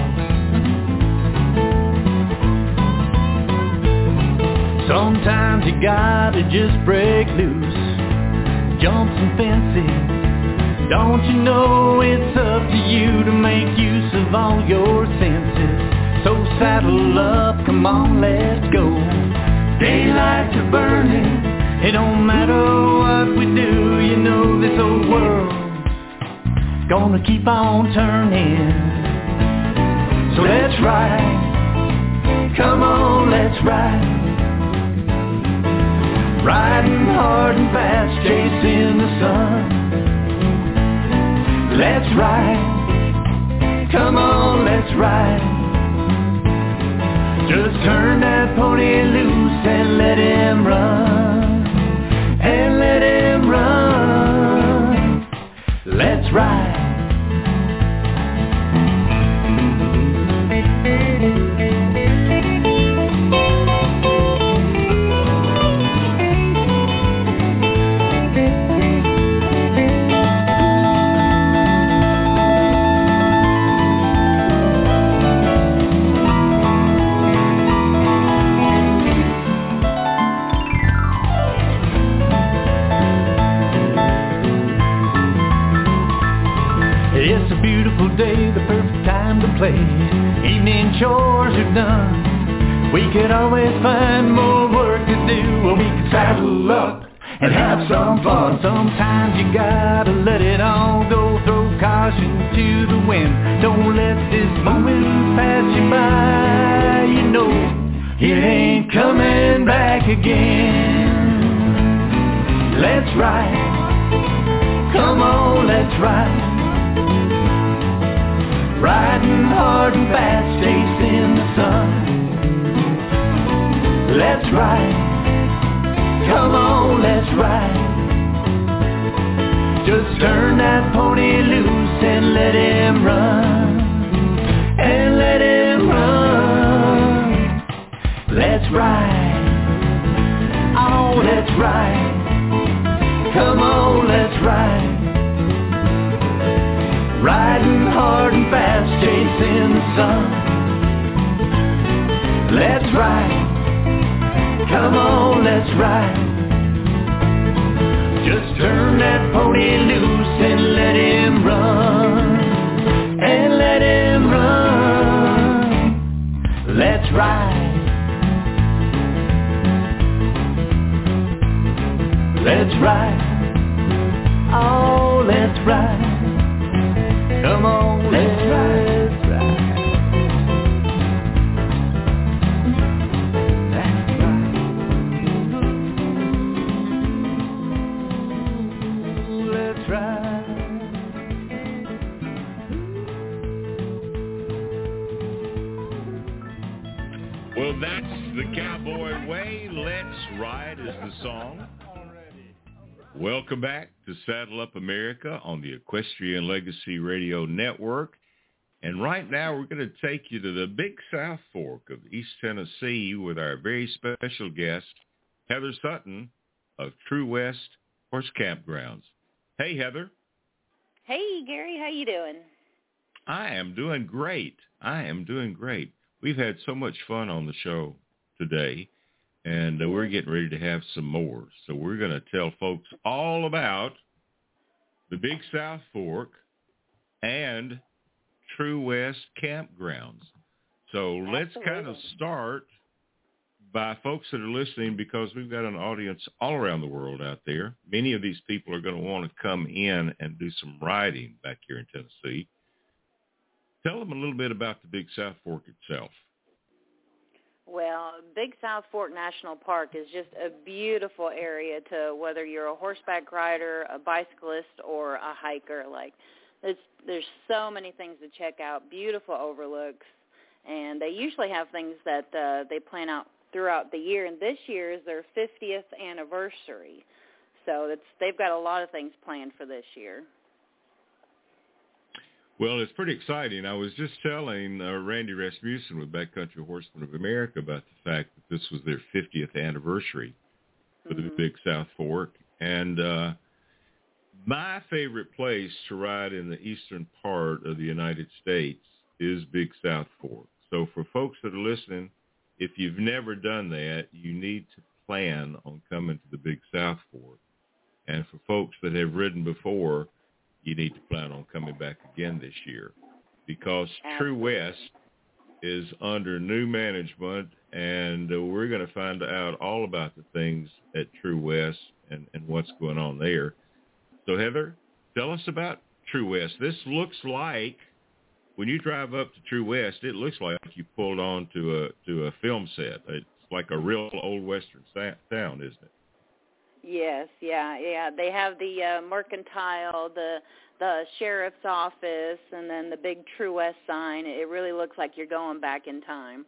Sometimes you gotta just break loose, jump some fences. Don't you know it's up to you to make use of all your senses? So saddle up, come on, let's go. Daylights are burning, it don't matter what we do. You know this old world's gonna keep on turning. So let's ride, come on, let's ride. Riding hard and fast, chasing the sun. Let's ride, come on, let's ride. Just turn that pony loose and let him run. And let him run. Let's ride. Day, the perfect time to play. Evening chores are done. We could always find more work to do. Well, we could saddle up and have some fun. Sometimes you gotta let it all go. Throw caution to the wind. Don't let this moment pass you by. You know it ain't coming back again. Let's ride. Come on, let's ride. Riding hard and fast, chasing the sun. Let's ride. Come on, let's ride. Just turn that pony loose and let him run. And let him run. Let's ride. Oh, let's ride. Come on, let's ride. Riding hard and fast, chasing the sun. Let's ride. Come on, let's ride. Just turn that pony loose and let him run. And let him run. Let's ride. Let's ride. Oh, let's ride. Come on, let's ride. That's right. Let's ride. Well, that's the cowboy way. Let's Ride is the song. Welcome back to Saddle Up America on the Equestrian Legacy Radio Network. And right now we're going to take you to the Big South Fork of East Tennessee with our very special guest, Heather Sutton of True West Horse Campgrounds. Hey, Heather. Hey, Gary. How you doing? I am doing great. I am doing great. We've had so much fun on the show today. And uh, we're getting ready to have some more. So we're going to tell folks all about the Big South Fork and True West Campgrounds. So let's Absolutely. kind of start by folks that are listening, because we've got an audience all around the world out there. Many of these people are going to want to come in and do some riding back here in Tennessee. Tell them a little bit about the Big South Fork itself. Well, Big South Fork National Park is just a beautiful area to, whether you're a horseback rider, a bicyclist, or a hiker. Like, it's, there's so many things to check out, beautiful overlooks, and they usually have things that uh, they plan out throughout the year, and this year is their fiftieth anniversary. So it's, they've got a lot of things planned for this year. Well, it's pretty exciting. I was just telling uh, Randy Rasmussen with Backcountry Horsemen of America about the fact that this was their fiftieth anniversary for mm-hmm. the Big South Fork. And uh, my favorite place to ride in the eastern part of the United States is Big South Fork. So for folks that are listening, if you've never done that, you need to plan on coming to the Big South Fork. And for folks that have ridden before, you need to plan on coming back again this year, because True West is under new management, and uh, we're going to find out all about the things at True West and, and what's going on there. So, Heather, tell us about True West. This looks like, when you drive up to True West, it looks like you pulled on to a, to a film set. It's like a real old Western town, isn't it? Yes, yeah, yeah. They have the uh, mercantile, the the sheriff's office, and then the big True West sign. It really looks like you're going back in time.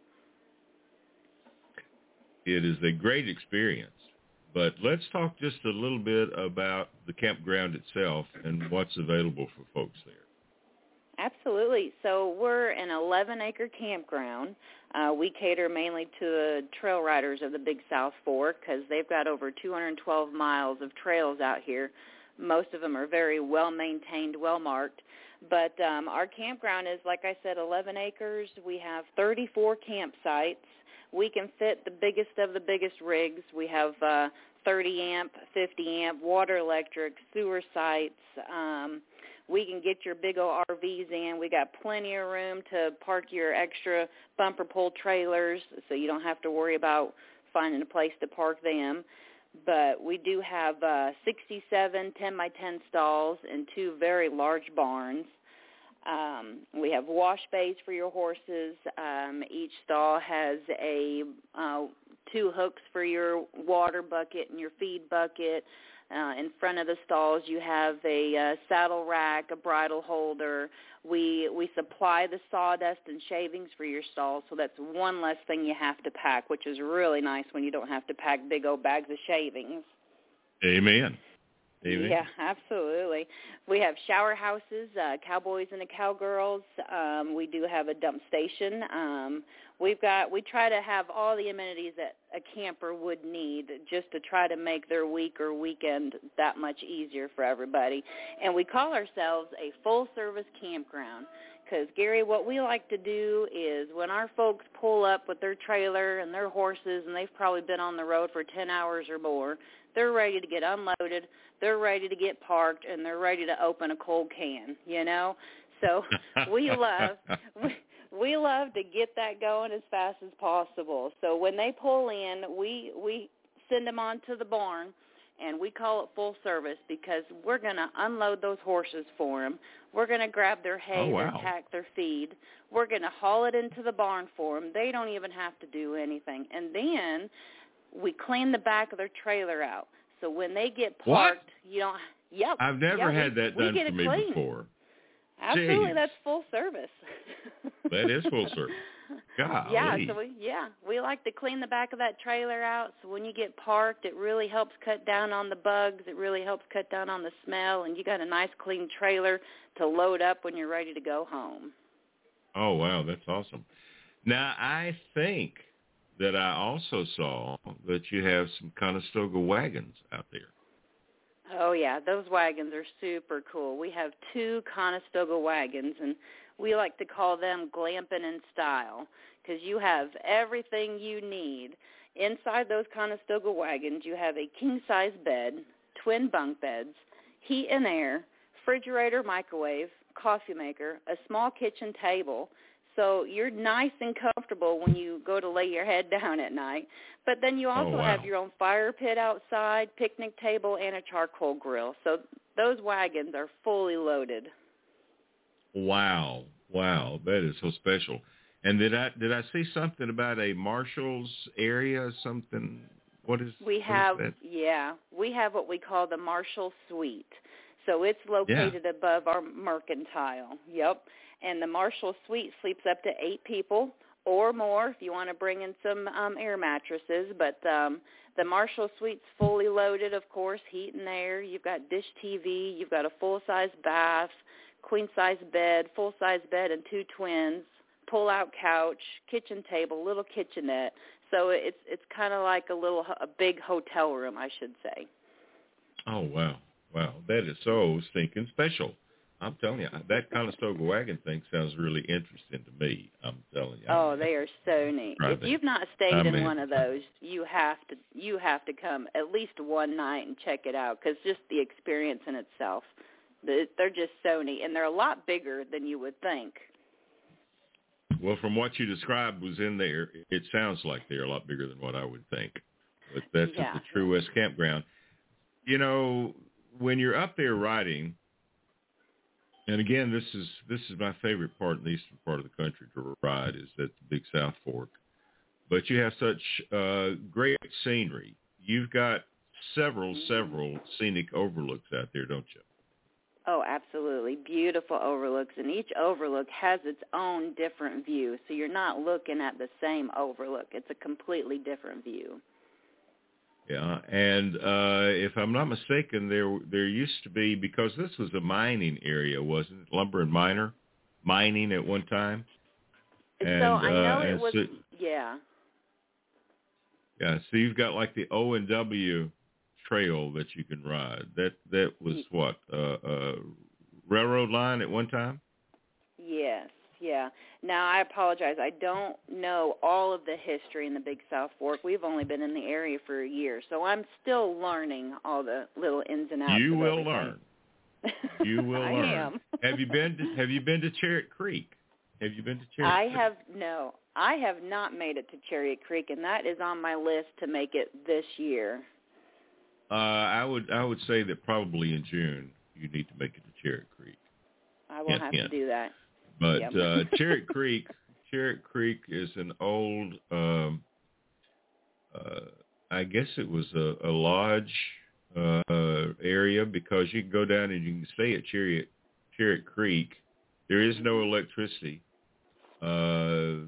It is a great experience. But let's talk just a little bit about the campground itself and what's available for folks there. Absolutely. So we're an eleven-acre campground. Uh, we cater mainly to the trail riders of the Big South Fork because they've got over two hundred twelve miles of trails out here. Most of them are very well-maintained, well-marked. But um, our campground is, like I said, eleven acres. We have thirty-four campsites. We can fit the biggest of the biggest rigs. We have uh, thirty amp, fifty amp, water electric, sewer sites. Um, we can get your big old R Vs in. We got plenty of room to park your extra bumper pull trailers, so you don't have to worry about finding a place to park them. But we do have uh, sixty-seven ten by ten stalls and two very large barns. Um, we have wash bays for your horses. Um, each stall has a uh, two hooks for your water bucket and your feed bucket. Uh, in front of the stalls, you have a uh, saddle rack, a bridle holder. We we supply the sawdust and shavings for your stalls, so that's one less thing you have to pack, which is really nice when you don't have to pack big old bags of shavings. Amen. Amen. Yeah, absolutely. We have shower houses, uh, cowboys and the cowgirls. Um, we do have a dump station. Um, we've got we try to have all the amenities that a camper would need just to try to make their week or weekend that much easier for everybody. And we call ourselves a full-service campground because, Gary, what we like to do is when our folks pull up with their trailer and their horses, and they've probably been on the road for ten hours or more, they're ready to get unloaded, they're ready to get parked, and they're ready to open a cold can, you know? So we love we, we love to get that going as fast as possible. So when they pull in, we, we send them on to the barn, and we call it full service because we're going to unload those horses for them. We're going to grab their hay, oh, wow. their tack, their feed. We're going to haul it into the barn for them. They don't even have to do anything. And then we clean the back of their trailer out. So when they get parked, what? you don't, yep. I've never yep, had that we, done we for me clean. before. Absolutely, Jeez. that's full service. That is full service. Golly. Yeah, so we, yeah, we like to clean the back of that trailer out. So when you get parked, it really helps cut down on the bugs. It really helps cut down on the smell, and you got a nice clean trailer to load up when you're ready to go home. Oh, wow, that's awesome. Now, I think that I also saw that you have some Conestoga wagons out there. Oh, yeah, those wagons are super cool. We have two Conestoga wagons, and we like to call them glamping in style because you have everything you need. Inside those Conestoga wagons, you have a king-size bed, twin bunk beds, heat and air, refrigerator, microwave, coffee maker, a small kitchen table. So you're nice and comfortable when you go to lay your head down at night. But then you also oh, wow. have your own fire pit outside, picnic table, and a charcoal grill. So those wagons are fully loaded. Wow. Wow. That is so special. And did I did I see something about a Marshall's area, something? What is We what have, is that? yeah, we have what we call the Marshall Suite. So it's located yeah. above our mercantile. Yep. And the Marshall Suite sleeps up to eight people. or more if you want to bring in some um, air mattresses. But um, the Marshall Suite's fully loaded, of course, heat and air. You've got dish T V. You've got a full-size bath, queen-size bed, full-size bed and two twins, pull-out couch, kitchen table, little kitchenette. So it's it's kind of like a little a big hotel room, I should say. Oh, wow. Wow. That is so stinking special. I'm telling you, that Conestoga wagon thing sounds really interesting to me. I'm telling you. Oh, they are so neat. Right If there. you've not stayed I in mean, one of those, you have to you have to come at least one night and check it out, because just the experience in itself, they're just so neat, and they're a lot bigger than you would think. Well, from what you described was in there, it sounds like they're a lot bigger than what I would think. But that's Yeah. at the True West Campground. You know, when you're up there riding, and again, this is this is my favorite part in the eastern part of the country to ride, is at the Big South Fork. But you have such uh, great scenery. You've got several, several scenic overlooks out there, don't you? Oh, absolutely. Beautiful overlooks, and each overlook has its own different view, so you're not looking at the same overlook. It's a completely different view. Yeah, and uh, if I'm not mistaken, there there used to be, because this was a mining area, wasn't it? Lumber and miner, mining at one time. And, so I know uh, it was, so, yeah. Yeah, so you've got like the O and W trail that you can ride. That that was what, uh, uh, railroad line at one time? Yes, yeah. Now, I apologize. I don't know all of the history in the Big South Fork. We've only been in the area for a year, so I'm still learning all the little ins and outs. You of will everything. learn. You will I learn. am. Have you been to, Have you been to Chariot Creek? Have you been to Chariot I Creek? have no. I have not made it to Chariot Creek, and that is on my list to make it this year. Uh, I would I would say that probably in June you need to make it to Chariot Creek. I will Hint, have hint. to do that. But Yep. uh, Chariot Creek, Chariot Creek is an old, um, uh, I guess it was a, a lodge uh, area, because you can go down and you can stay at Chariot Chariot Creek. There is no electricity, uh,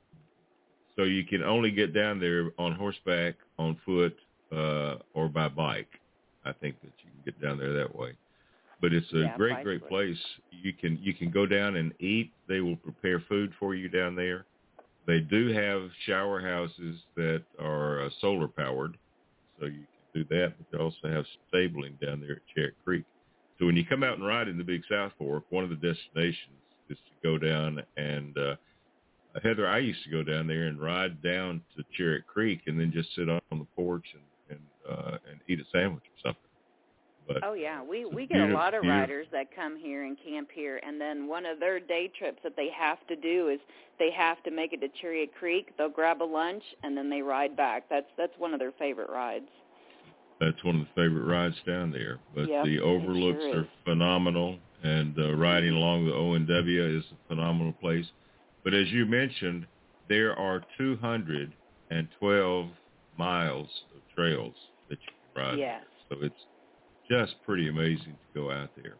so you can only get down there on horseback, on foot, uh, or by bike. I think that you can get down there that way. But it's a Yeah, great, great bicycling. place. You can you can go down and eat. They will prepare food for you down there. They do have shower houses that are uh, solar powered, so you can do that. But they also have stabling down there at Chariot Creek. So when you come out and ride in the Big South Fork, one of the destinations is to go down and uh, Heather, I used to go down there and ride down to Chariot Creek and then just sit on the porch and and, uh, and eat a sandwich or something. But, Oh, yeah. We, we get beautiful, a lot of beautiful. riders that come here and camp here, and then one of their day trips that they have to do is they have to make it to Chariot Creek. They'll grab a lunch, and then they ride back. That's that's one of their favorite rides. That's one of the favorite rides down there. But Yep, the it overlooks sure is. are phenomenal, and uh, riding along the O and W is a phenomenal place. But as you mentioned, there are two hundred twelve miles of trails that you can ride. Yes. So it's just pretty amazing to go out there.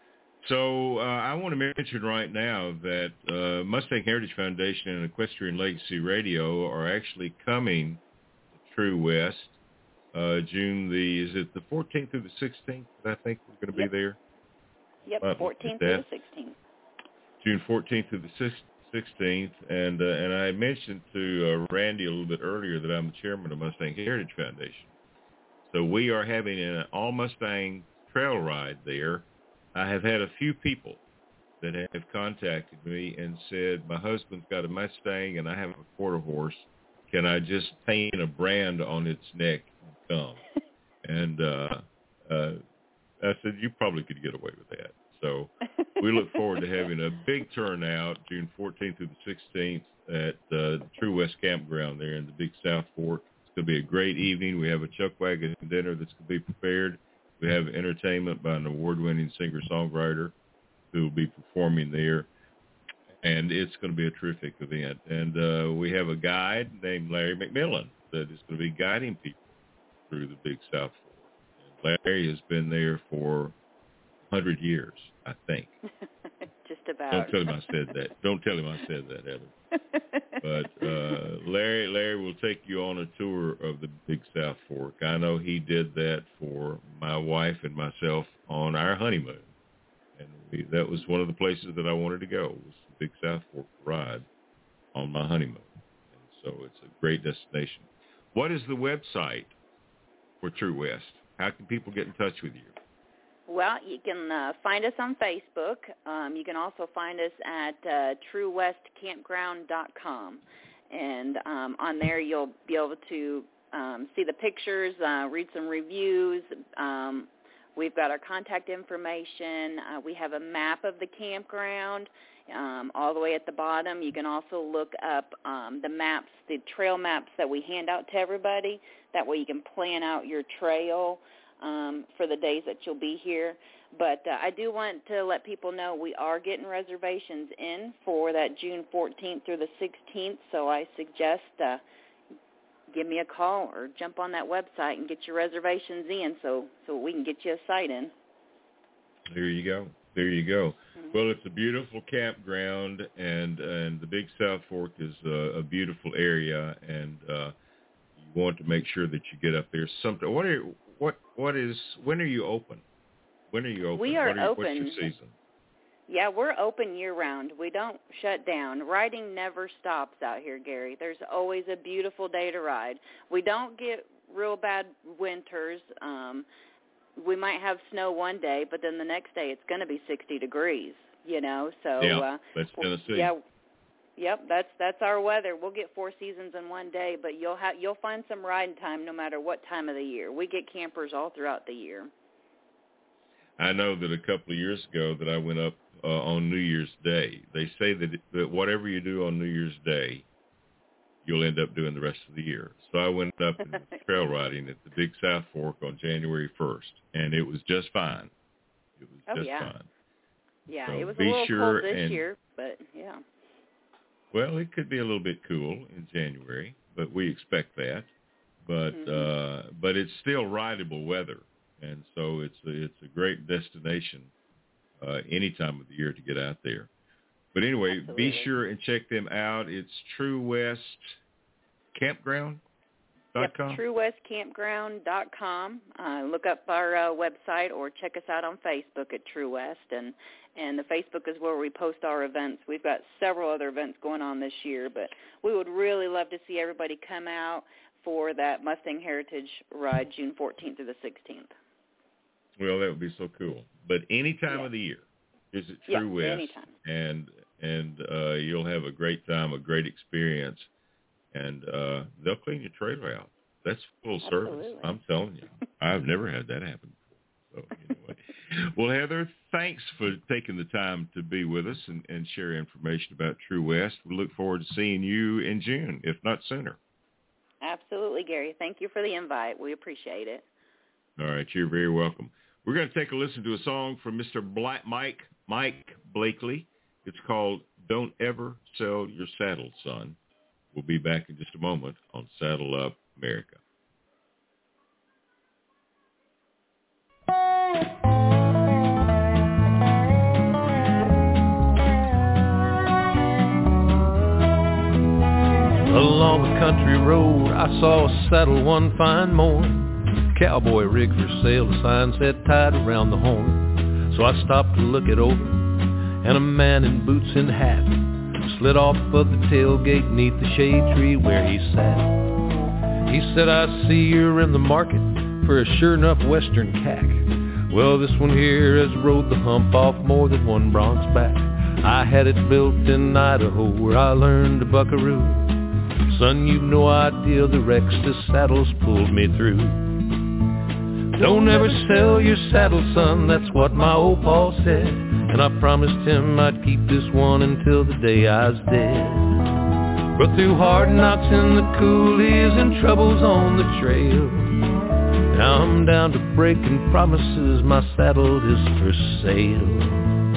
So uh, I want to mention right now that uh, Mustang Heritage Foundation and Equestrian Legacy Radio are actually coming to True West uh, June the, is it the fourteenth through the sixteenth? I think we're going to Yep. be there. Yep, Uh, fourteenth is through the that- sixteenth. June fourteenth through the sixteenth, and uh, and I mentioned to uh, Randy a little bit earlier that I'm the chairman of Mustang Heritage Foundation. So we are having an all Mustang trail ride there. I have had a few people that have contacted me and said, my husband's got a Mustang and I have a quarter horse. Can I just paint a brand on its neck and come? and uh, uh, I said, you probably could get away with that. So we look forward to having a big turnout June fourteenth through the sixteenth at uh, the True West Campground there in the Big South Fork. It's going to be a great evening. We have a chuck wagon dinner that's going to be prepared. We have entertainment by an award-winning singer-songwriter who will be performing there. And it's going to be a terrific event. And uh, we have a guide named Larry McMillan that is going to be guiding people through the Big South Fork. And Larry has been there for one hundred years, I think. Just about. Don't tell him I said that. Don't tell him I said that, Heather. But uh, Larry, Larry will take you on a tour of the Big South Fork. I know he did that for my wife and myself on our honeymoon, and we, that was one of the places that I wanted to go. Was the Big South Fork ride on my honeymoon, and so it's a great destination. What is the website for True West? How can people get in touch with you? Well, you can uh, find us on Facebook. Um, you can also find us at uh, true west campground dot com. And um, on there you'll be able to um, see the pictures, uh, read some reviews. Um, we've got our contact information. Uh, we have a map of the campground um, all the way at the bottom. You can also look up um, the maps, the trail maps that we hand out to everybody. That way you can plan out your trail Um, for the days that you'll be here. But uh, I do want to let people know we are getting reservations in for that June fourteenth through the sixteenth, so I suggest uh, give me a call or jump on that website and get your reservations in so, so we can get you a site in. There you go. There you go. Mm-hmm. Well, it's a beautiful campground, and, and the Big South Fork is a, a beautiful area, and uh, you want to make sure that you get up there. Something. What are What what is when are you open? When are you open? We are, what are you, open. What's your season? Yeah, we're open year round. We don't shut down. Riding never stops out here, Gary. There's always a beautiful day to ride. We don't get real bad winters. Um, we might have snow one day, but then the next day it's going to be sixty degrees. You know, so yeah, uh, that's Tennessee. Yeah. Yep, that's that's our weather. We'll get four seasons in one day, but you'll have you'll find some riding time no matter what time of the year. We get campers all throughout the year. I know that a couple of years ago that I went up uh, on New Year's Day. They say that that whatever you do on New Year's Day, you'll end up doing the rest of the year. So I went up and trail riding at the Big South Fork on January first, and it was just fine. It was oh, just yeah. fine. Yeah, so it was a be little sure cold this and, year, but yeah. Well, it could be a little bit cool in January, but we expect that. But mm-hmm. uh, but it's still rideable weather, and so it's a, it's a great destination uh, any time of the year to get out there. But anyway, Absolutely. Be sure and check them out. It's True West Campground dot com. Yep, true west campground dot com. Uh, look up our uh, website or check us out on Facebook at True West, and and the Facebook is where we post our events. We've got several other events going on this year, but we would really love to see everybody come out for that Mustang Heritage Ride June fourteenth through the sixteenth. Well, that would be so cool. But any time yeah. of the year, visit yeah, True West, anytime. and and uh, you'll have a great time, a great experience, and uh, they'll clean your trailer out. That's full Absolutely. service. I'm telling you, I've never had that happen before. So anyway, well, Heather, thanks for taking the time to be with us and, and share information about True West. We look forward to seeing you in June, if not sooner. Absolutely, Gary. Thank you for the invite. We appreciate it. All right, you're very welcome. We're going to take a listen to a song from Mister Black Mike Mike Blakely. It's called "Don't Ever Sell Your Saddle, Son." We'll be back in just a moment on Saddle Up America. Along a country road, I saw a saddle one fine morning. Cowboy rig for sale, the sign said tied around the horn. So I stopped to look it over, and a man in boots and hat slid off of the tailgate neath the shade tree where he sat. He said, "I see you're in the market for a sure enough western cack. Well, this one here has rode the hump off more than one bronc back. I had it built in Idaho where I learned to buckaroo. Son, you've no idea the wrecks this saddle's pulled me through. Don't ever sell your saddle, son, that's what my old pa said. And I promised him I'd keep this one until the day I was dead. But through hard knocks in the coulees and troubles on the trail, now I'm down to breaking promises, my saddle is for sale.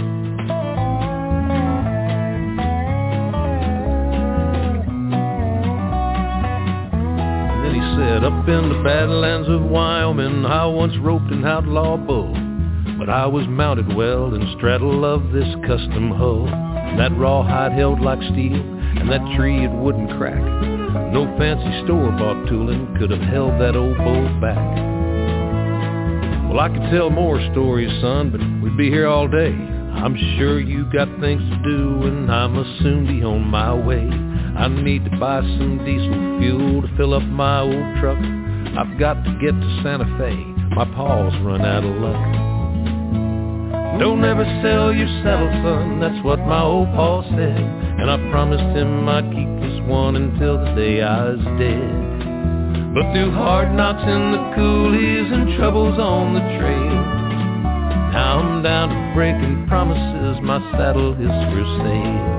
Said, up in the Badlands of Wyoming, I once roped an outlaw bull, but I was mounted well and straddle of this custom hull. That rawhide held like steel, and and that tree it wouldn't crack. No fancy store-bought tooling could have held that old bull back. Well, I could tell more stories, son, but we'd be here all day. I'm sure you got things to do, and I must soon be on my way. I need to buy some diesel fuel to fill up my old truck. I've got to get to Santa Fe. My paw's run out of luck. Don't ever sell your saddle, son, that's what my old paw said. And I promised him I'd keep this one until the day I was dead. But through hard knocks in the coulees and troubles on the trail, now I'm down to breaking promises, my saddle is for sale.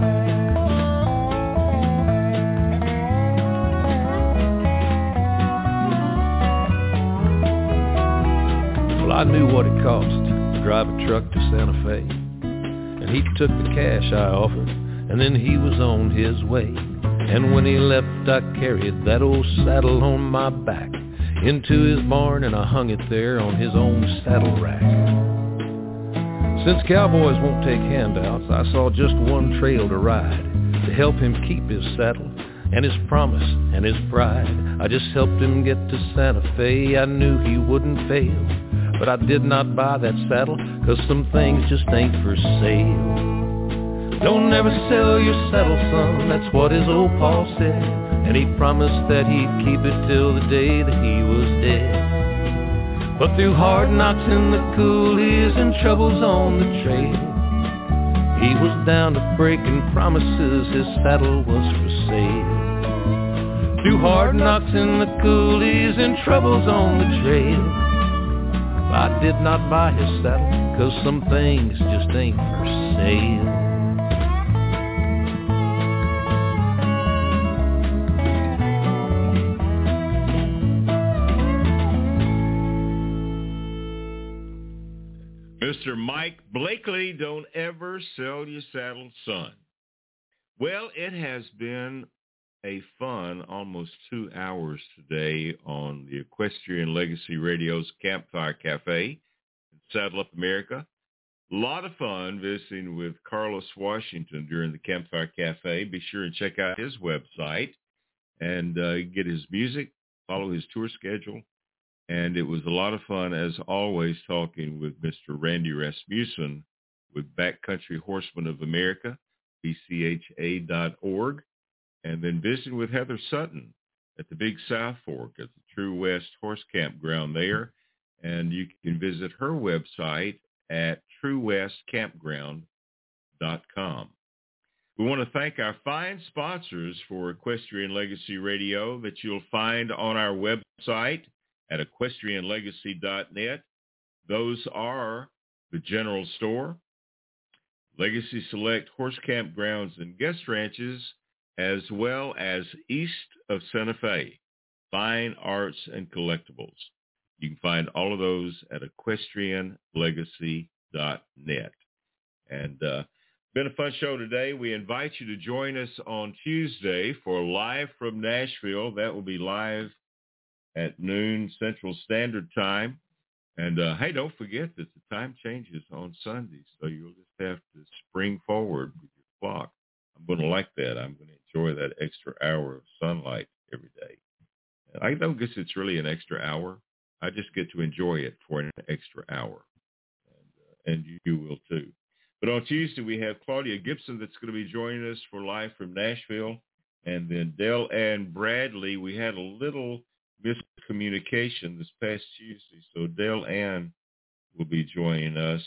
Well, I knew what it cost to drive a truck to Santa Fe, and he took the cash I offered, and then he was on his way. And when he left, I carried that old saddle on my back into his barn, and I hung it there on his own saddle rack. Since cowboys won't take handouts, I saw just one trail to ride to help him keep his saddle and his promise and his pride. I just helped him get to Santa Fe. I knew he wouldn't fail, but I did not buy that saddle, 'cause some things just ain't for sale. Don't ever sell your saddle, son, that's what his old paw said. And he promised that he'd keep it till the day that he was dead. But through hard knocks in the coulees and troubles on the trail, he was down to breaking promises, his saddle was for sale. Through hard knocks in the coulees and troubles on the trail, I did not buy his saddle, 'cause some things just ain't for sale. Mister Mike Blakely, don't ever sell your saddle, son. Well, it has been a fun almost two hours today on the Equestrian Legacy Radio's Campfire Cafe in Saddle Up America. A lot of fun visiting with Carlos Washington during the Campfire Cafe. Be sure and check out his website and uh, get his music, follow his tour schedule. And it was a lot of fun, as always, talking with Mister Randy Rasmussen with Backcountry Horsemen of America, B C H A dot org, and then visiting with Heather Sutton at the Big South Fork at the True West Horse Campground there. And you can visit her website at true west campground dot com. We want to thank our fine sponsors for Equestrian Legacy Radio that you'll find on our website at equestrian legacy dot net. Those are the General Store, Legacy Select Horse Campgrounds and Guest Ranches, as well as East of Santa Fe, Fine Arts and Collectibles. You can find all of those at equestrian legacy dot net. And uh, been a fun show today. We invite you to join us on Tuesday for Live from Nashville. That will be live at noon Central Standard Time. And, uh, hey, don't forget that the time changes on Sundays, so you'll just have to spring forward with your clock. I'm going to like that. I'm going to enjoy that extra hour of sunlight every day. I don't guess it's really an extra hour. I just get to enjoy it for an extra hour, and, uh, and you, you will too. But on Tuesday, we have Claudia Gibson that's going to be joining us for Live from Nashville, and then Dell Ann Bradley. We had a little miscommunication this past Tuesday, so Dell Ann will be joining us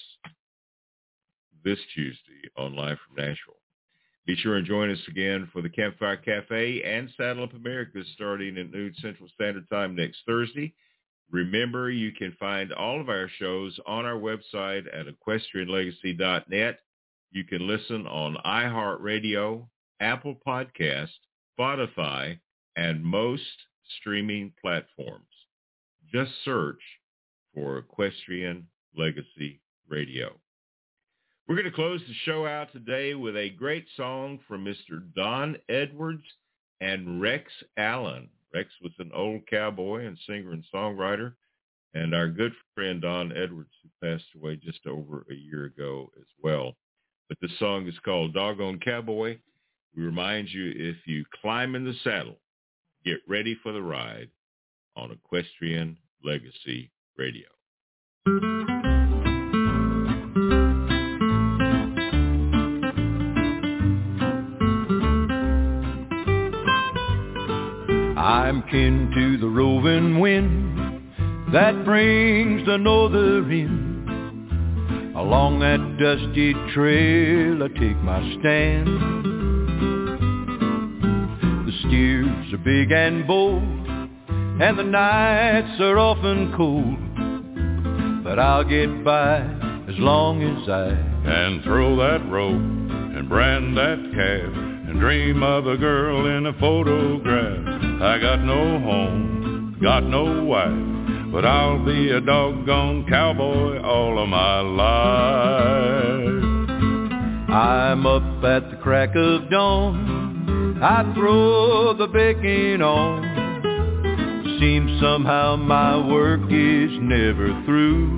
this Tuesday on Live from Nashville. Be sure and join us again for the Campfire Cafe and Saddle Up America starting at noon Central Standard Time next Thursday. Remember, you can find all of our shows on our website at equestrian legacy dot net. You can listen on iHeartRadio, Apple Podcast, Spotify, and most streaming platforms. Just search for Equestrian Legacy Radio. We're going to close the show out today with a great song from Mister Don Edwards and Rex Allen. Rex was an old cowboy and singer and songwriter, and our good friend Don Edwards, who passed away just over a year ago as well. But the song is called Doggone Cowboy. We remind you, if you climb in the saddle, get ready for the ride on Equestrian Legacy Radio. I'm kin to the roving wind that brings the northern. Along that dusty trail I take my stand. The steers are big and bold, and the nights are often cold, but I'll get by as long as I can throw that rope and brand that calf and dream of a girl in a photograph. I got no home, got no wife, but I'll be a doggone cowboy all of my life. I'm up at the crack of dawn, I throw the bacon on. Seems somehow my work is never through.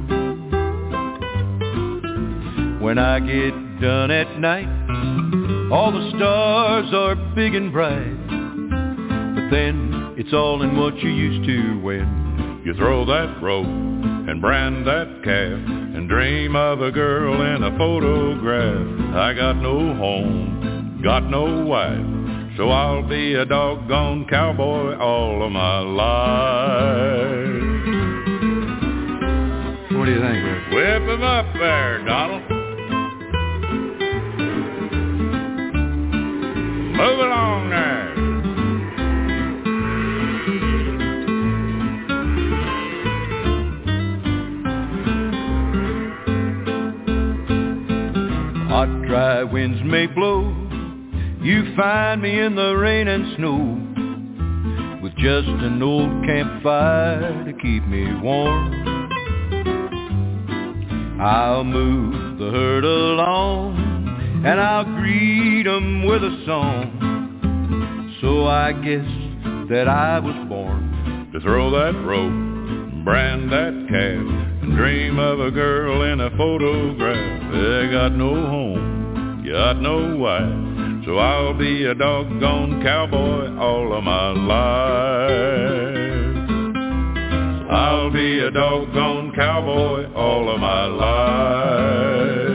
When I get done at night, all the stars are big and bright, but then it's all in what you used to when you throw that rope and brand that calf and dream of a girl in a photograph. I got no home, got no wife, so I'll be a doggone cowboy all of my life. What do you think, Rick? Whip him up there, Donald. Move along there. Hot, dry winds may blow, you find me in the rain and snow, with just an old campfire to keep me warm. I'll move the herd along, and I'll greet 'em with a song. So I guess that I was born to throw that rope, brand that calf, and dream of a girl in a photograph. I got no home, got no wife, so I'll be a doggone cowboy all of my life. I'll be a doggone cowboy all of my life.